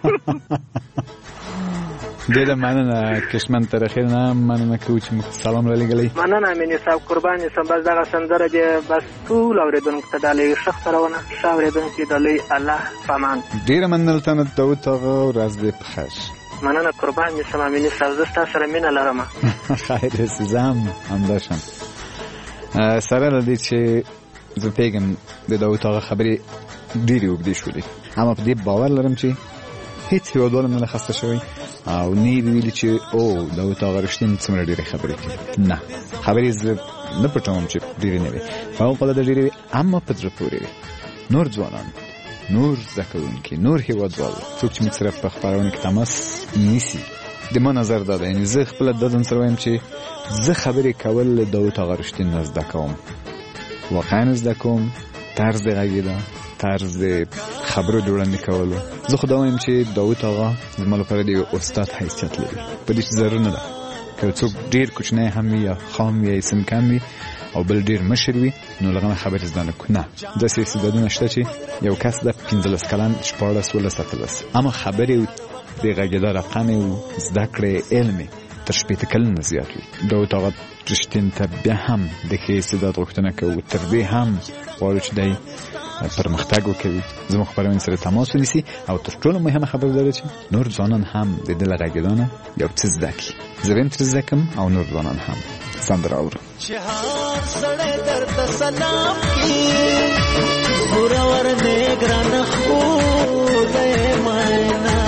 ډېره مننه کشمن ترخیل، نه مننه کوو چې موږ سلام رالیږلی. مننه امیني صاحب قربان یې سم. بس دغه سندره دې بس ټول اورېدونکو ته ډالۍ وي. ښه خپرونه، ښه اورېدونکي ډالۍ. الله پامان. ډېره مننه له تا نه داود آغا، ورځ دې په خیر. مننه قربان یې سم امیني صاحب، زه ستا سره مینه لرم. خیر هسې زه هم همدا شم. سره له دې چې زه پوهېږم د داود آغا خبرې ډېرې اوږدې شولې، اما په دې باور لرم چې هیڅ هېوادوال هم نه خسته شوی او نه یې ویلي چې او داود آغا رښتیا څومره ډېرې خبرې کوي. نه، خبرې زه نه پټوم چې ډېرې نه وي، فوقالعاده ډېرې وي، اما په زړه پورې وي. نور ځوانان، نور زده کوونکي، نور هېوادوال، څوک چې موږ سره په خپرونه کې تماس نیسي د ما نظر دا ده، یعنی زه خپل د ځان سره وایم چې زه خبرې کول داوود آغا رښتین نه زده کوم، واقعا زده کوم طرز غږیدا، طرز خبرو جوړندې کولو. زه خو دا وایم چې داوود آغا زما لپاره د یو استاد حیثیت لري، په دې ضرور نه ده که څوک ډیر کوچنی هم وي یا خام وي یا سن کم وي او بل ډیر مشر وي نو لغه خبرې زده نه کو. نه، داسې استعدادونه شته چې یو کس د پنځلس کلن شپاړس ولس اتلس اما خبرې د غږیدا رقم او زده کړې علمي تر شپېته کلن زیات وي. داوود آغا رښتین ته بیا هم د ښې استعداد غوښتنه کوو، تر دې هم غواړو چې دی پرمختګ وکوي، زموږ خپرونې سره تماس ونیسي او تر ټولو مهمه خبره دا ده چې نور ځوانان هم د ده له غږیدا نه یو څه زده کړي. زه به هم ترې زده کړم او نور ځوانان هم. سندره اورو. چې هر سړی درته سلام کړي، زورور دی ګرانه ښکلی مینا،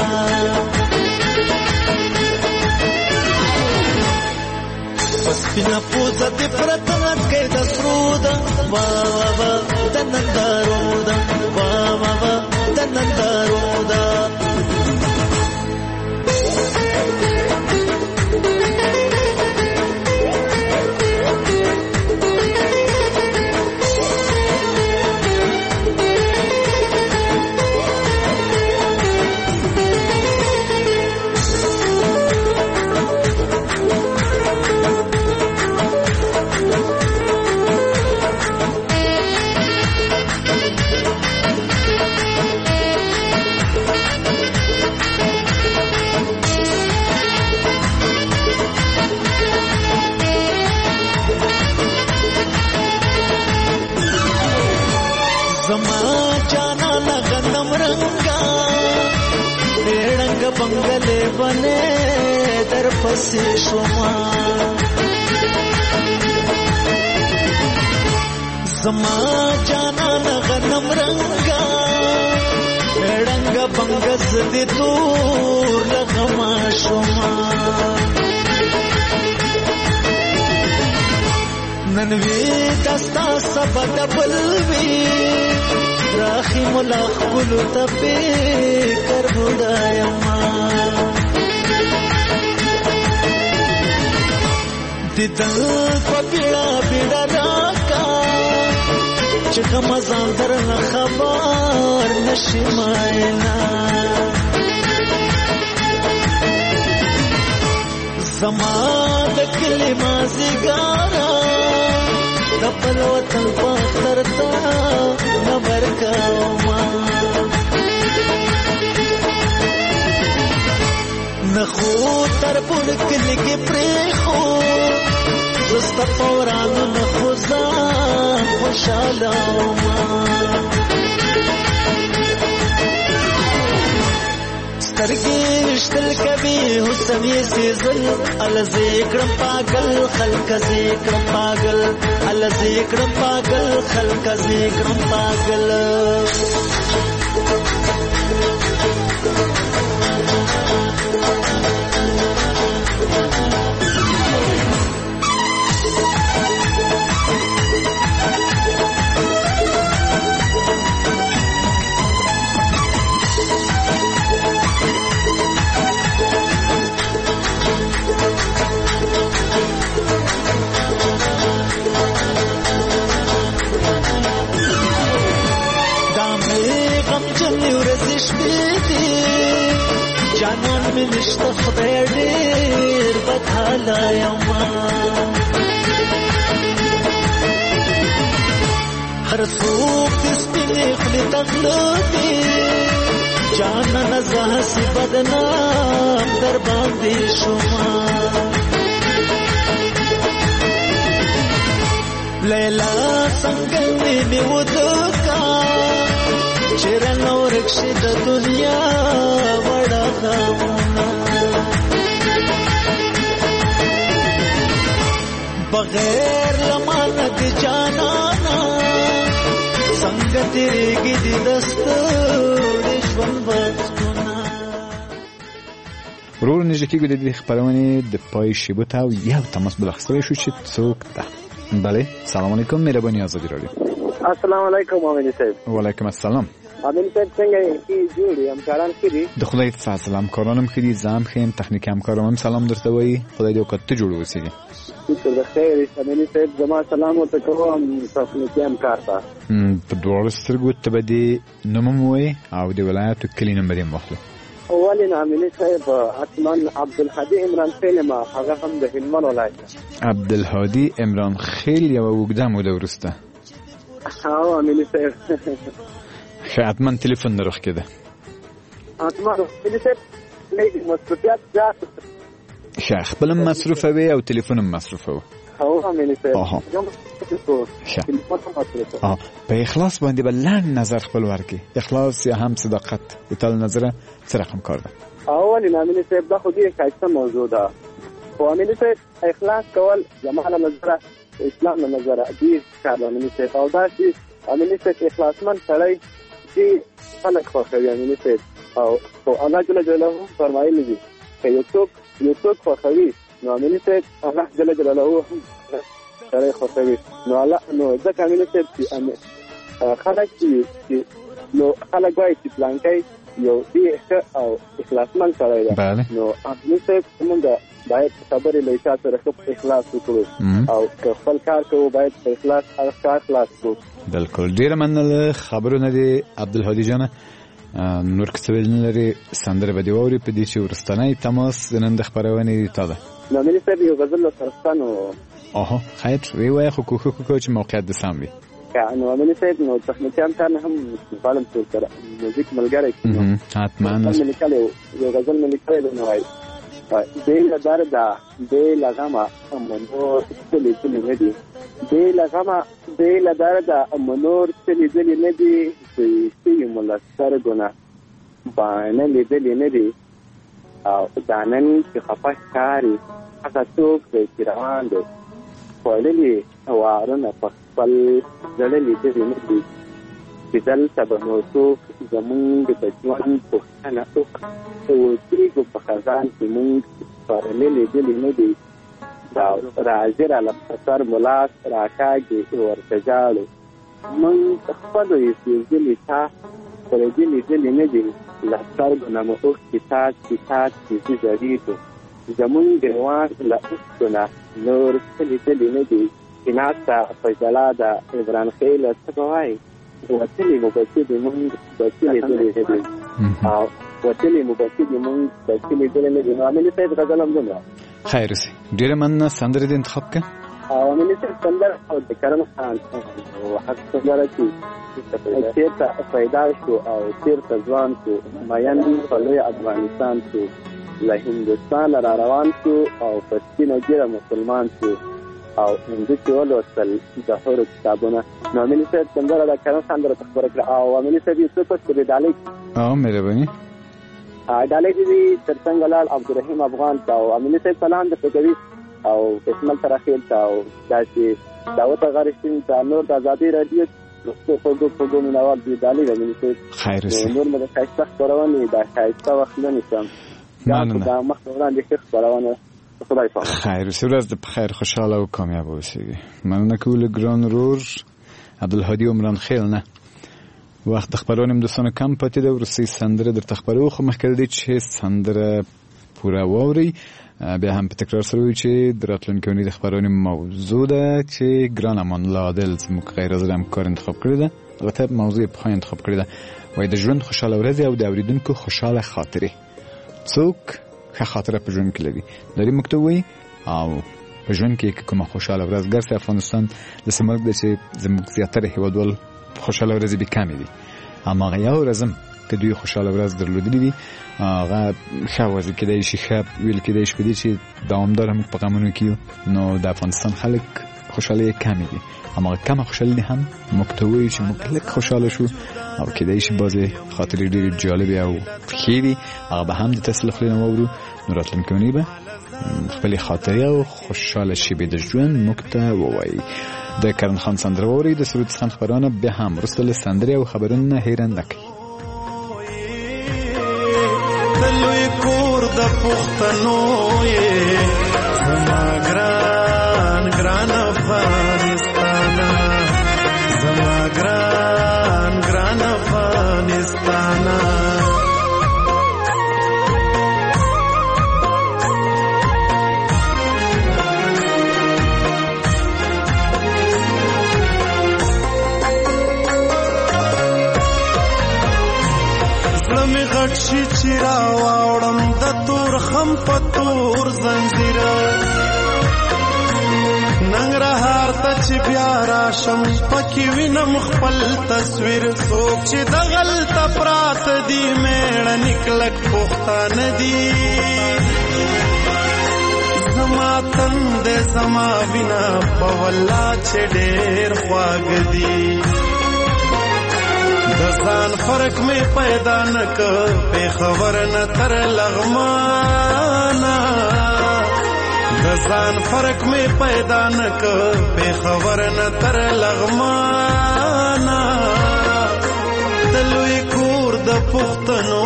په سپینه پوزه دې پرته لکۍ د سرو ده، وا وا وا د نندارو ده، وا وا وا د نندارو ده. بنگلے بنے در پسی شما، زما جانان غنم رنگا رنگ بنگز دی دور لغما شما، ننوی دستا سبا دبلوی راخی ملاخ کلو تبی کر بودایما، دیدن پا بیڑا بیڑا راکا چکا مزان در نخبار نشمائنا، زمان دکلی مازی گارا دبل وطن پاختر تا نبر کاما، نخو تربون کلی کی پریخو زستا پورانو نخوزان خوشالاما، سترگی وشتل کبھی حسن یہ سیزل الزیکرم پاگل خلق زیکرم پاگل الزیکرم پاگل خلق زیکرم پاگل. جانان می نشته خدای ډېر بدحاله یما، هر څوک دې سپینې خولې ته غله دي، جانانه زه هسې بدنام در باندې شومه، لیلا څنګه مې ودکا چرن ورکشی د دنیا وړا غمونه، بغیر لمانه د جانانا څنګه تیریږي د دستور ژوند وختونه. ورور نږدې کېږو د دې خپرونې د پای شیبو ته او یو تماس بلخصولی شو چې څوک ده. بله، سلام علیکم، مهرباني آزادی رادیو. السلام علیکم مومنی صاحب. وعلیکم السلام. امین صاحب څنګه کې جوړي همکاران کړي د خدای فضل همکارانم کړي زام خیم تخنیکی همکارانم سلام درته وایي خدای دې وکړه ته جوړ اوسېږي څه د خیر امین صاحب زما سلام ورته کوم تخنیکی همکار ته په دوړ سترګو ته به دې نوم وایي او د ولایت کلی نوم به دې واخلي اولین امین صاحب اتمن عبدالهادي عمران خیل ما هغه هم د هلمند ولایت عبدالهادي عمران خیل یو وګړه موده ورسته او امین صاحب حتما تليفون نروح كده حتما تليفون ليه مصروفيات ذات شيخ بلم مصروفه وي او تليفون مصروفه هو امين صاحب اه اه په اخلاص باندې بلان نظر خپل ورکی اخلاص یا هم صداقت ایتال نظر سره رقم کار ده اول امین صاحب دا خو دې خاصه موضوع ده خو امین صاحب اخلاص کول زمانه نظر اسلام نظر دې کار امین صاحب او دا چې امین صاحب اخلاصمن سړی چې خلک خوښوي امین صاحب او او الله جل جلاله فرمایلی دي چې یو څوک یو څوک خوښوي نو امین صاحب الله جل جلاله سره خوښوي نو الله نو ځکه امین صاحب چې خلک چې نو خلک وایي چې پلانکای یو دې او اخلاصمن سره ده نو امین صاحب موږ باید خبرې له چا سره اخلاص وکړو او خپل کار کوو باید اخلاص او کار خلاص کوو بالکل ډیره مننه خبرونه دي عبدالهادي جان نور کڅویل لري سندره به دی ووري په دې چې ورستنی تماس نن د خبرونه تا ده نو مې سبي یو غزل سرستانو اها خیر وی وای خو کوکو کوکو چې موقعیت د سم وي نو مې سبي نو تخنیکان ته هم فالم څو سره موزیک ملګری کینو حتما نو مې کله یو غزل مې کړی نو وای دې لدار دا دې لغما امنور ستلې ستلې ندي دې لغما دې لدار دا امنور ستلې ستلې ندي چې مولا سره ګنا باندې دې ندي او دانن چې خپه کاری هغه څوک چې روان دي ولې وارونه په خپل ځلې دې ندي چې دل سبب نو زمونږ د ژوند په اړه او تریګو په خزان کې مونږ پرلې دې نه دي دا راځي را لپاره ملاس راکاږي ورته جاړو مونږ خپل یې دې تا پر دې دې نه دي لپاره ګنامو او کتاب کتاب چې زریدو زمونږ دیوان لا اوسونه نور څه دې نه دي کیناتا فیصله دا عمران خیل څه کوي وتلي مبتدي مونږ وتلي دې دې او وتلي مبتدي مونږ وتلي دې نه دي نو امین صاحب غزلم دونه خیر سي ډیره مننه سندره دې انتخاب کړه او امین صاحب سندره او د کرم خان او حق سندره چې چې پیدا شو او تیر ځوان شو ماین په لوی افغانستان شو له هندستان را روان شو او پښتون جره مسلمان شو او هندو چې ولوستل د هغو کتابونه نو امین صاحب څنګه دا کرم خان درته خبره کړه او امین صاحب یې څه پښتو دی دالې او مهرباني ا دالې دې ترڅنګ لال عبدالرحیم افغان تا او امین صاحب سلام د فکرې او اسمل ترخیل تا او داسې داوت غارشین تا نور د ازادي رادیو په پګو پګو نوال دی دالې امین صاحب خیر سي نور مده خاصه خبرونه دا خاصه وخت نه نشم دا مخ وړاندې ښه خبرونه خیر سورز د خیر خوشاله او کامیاب اوسئ مننه کول ګران رور عبدالهادي عمران خیل نه وخت خبرونم دوستانو کم پاتې ده ورسې سندره در تخبرو خو مخکې دې چې سندره پورا ووري بیا هم په تکرار سره وی چې دراتلونکو د خبرونم موضوع ده چې ګران امان الله عادل زموږ غیر از همکار انتخاب کړی ده البته موضوع په خای انتخاب کړی ده وای د ژوند خوشاله ورځ او د اوریدونکو خوشاله خاطره څوک که خاطره په ژوند کې لري لري مکتوبي او په ژوند کې کومه خوشاله ورځ ګرځي افغانستان د سیمه د چې زموږ زیاتره هیوادوال خوشاله ورځ به کم دي اما یو ورځم که دوی خوشاله ورځ درلودلې دي هغه شاوځ کې د شي خاب ویل کې د شي په دې چې دوامدار هم په قانون کې نو د افغانستان خلک خوشاله کم دي اما کم خوشاله دي هم مکتوبي چې مکلک خوشاله شو او کې د شي بازه خاطرې ډېر جالب او خېری هغه به هم د تسلخ لنه وورو نو راتلونکي به خپل خاطرې او خوشاله شي به د ژوند نقطه ووایي د کرن خان سندره ووري د سرود خان خبرونه به هم رسل سندره او خبرونه هیرن نکړي دلوي کور د پښتنو یې زما ګران ګران افغانستان زما ګران ګران افغانستان تور خم پتور زنجیره ننګرهار ته چې بیا راشم پکې وینم خپل تصویر څوک چې دغلته پراته دي میړه نکلک پښتانه دي زما تند زما وینا په والله چې ډېر خواږه دي د ځان فرق مې پیدا نه که پېښور نه تر لغمانه د ځان فرق مې پیدا نه که پېښور نه تر لغمانه د لوی کور د پښتنو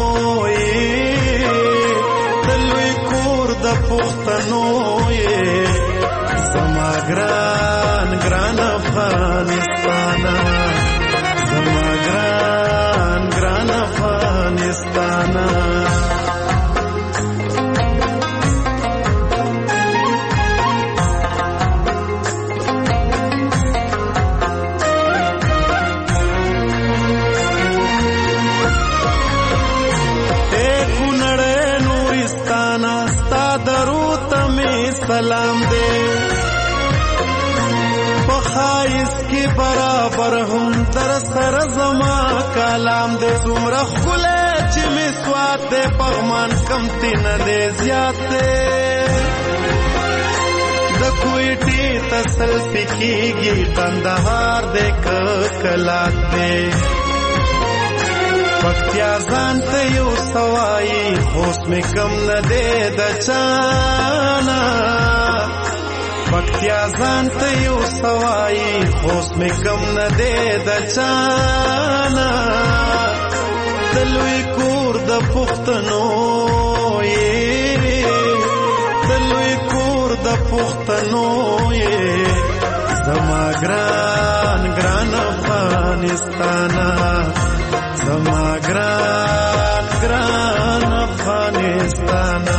د لوی کور د پښتنو زما ګران ګران افغانستانه زما ګران ګران افغانستانه سلام دے پخائس کی برابر هم در سر زما کلام دے سمرا خلے چی می سوات دے پغمان کمتی ندے زیاد دے دا کوئیٹی تسل پکی گی قندہار دے کلات دے پکتیا ځان ته یو سوای خوست می کم نه دی د چانا پکتیا ځان ته یو سوای خوست می کم نه دی د چانا د لوی کور د پښتنو د لوی کور د پښتنو زما ګران ګران افغانستانه زما ګران ګران افغانستانه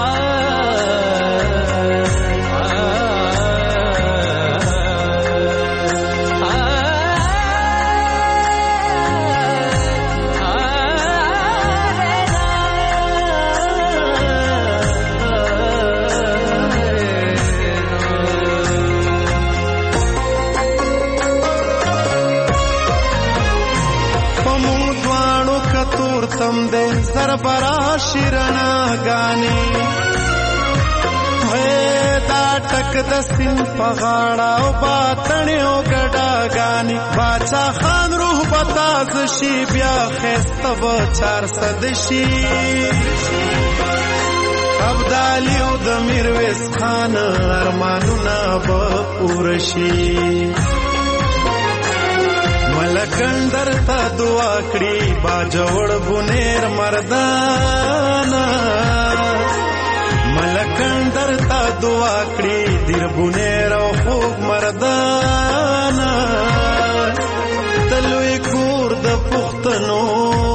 تم دے سربرا شیرنا گانی ہے دا ٹک دسن پغاڑا او باتنیو گڑا گانی باچا خان روح بتاز شی بیا خیستب چار صدشی ابدالیو د میرویس خان ارمانونا با پورشی ملکندر تا دعا کړي باجوړ بونیر مردانا ملکندر تا دعا کړي دیر بونیر او خوب مردانا تلوي کور د پښتنو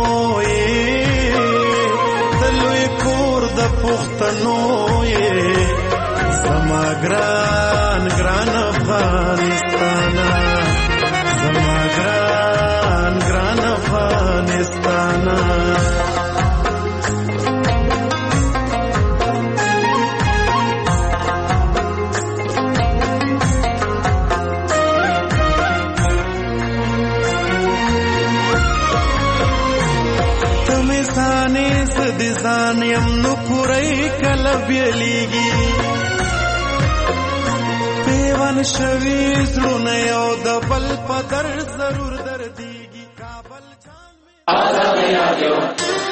تلوي کور د پښتنو زما ګران ګران افغانستانه زما ګران ګران افغانستانه تمې ځانې زدي ځان یم نو پوری کله بیلیږي پیوان شوی زړونه یو د بل په در ضرور دردیږي کابل جان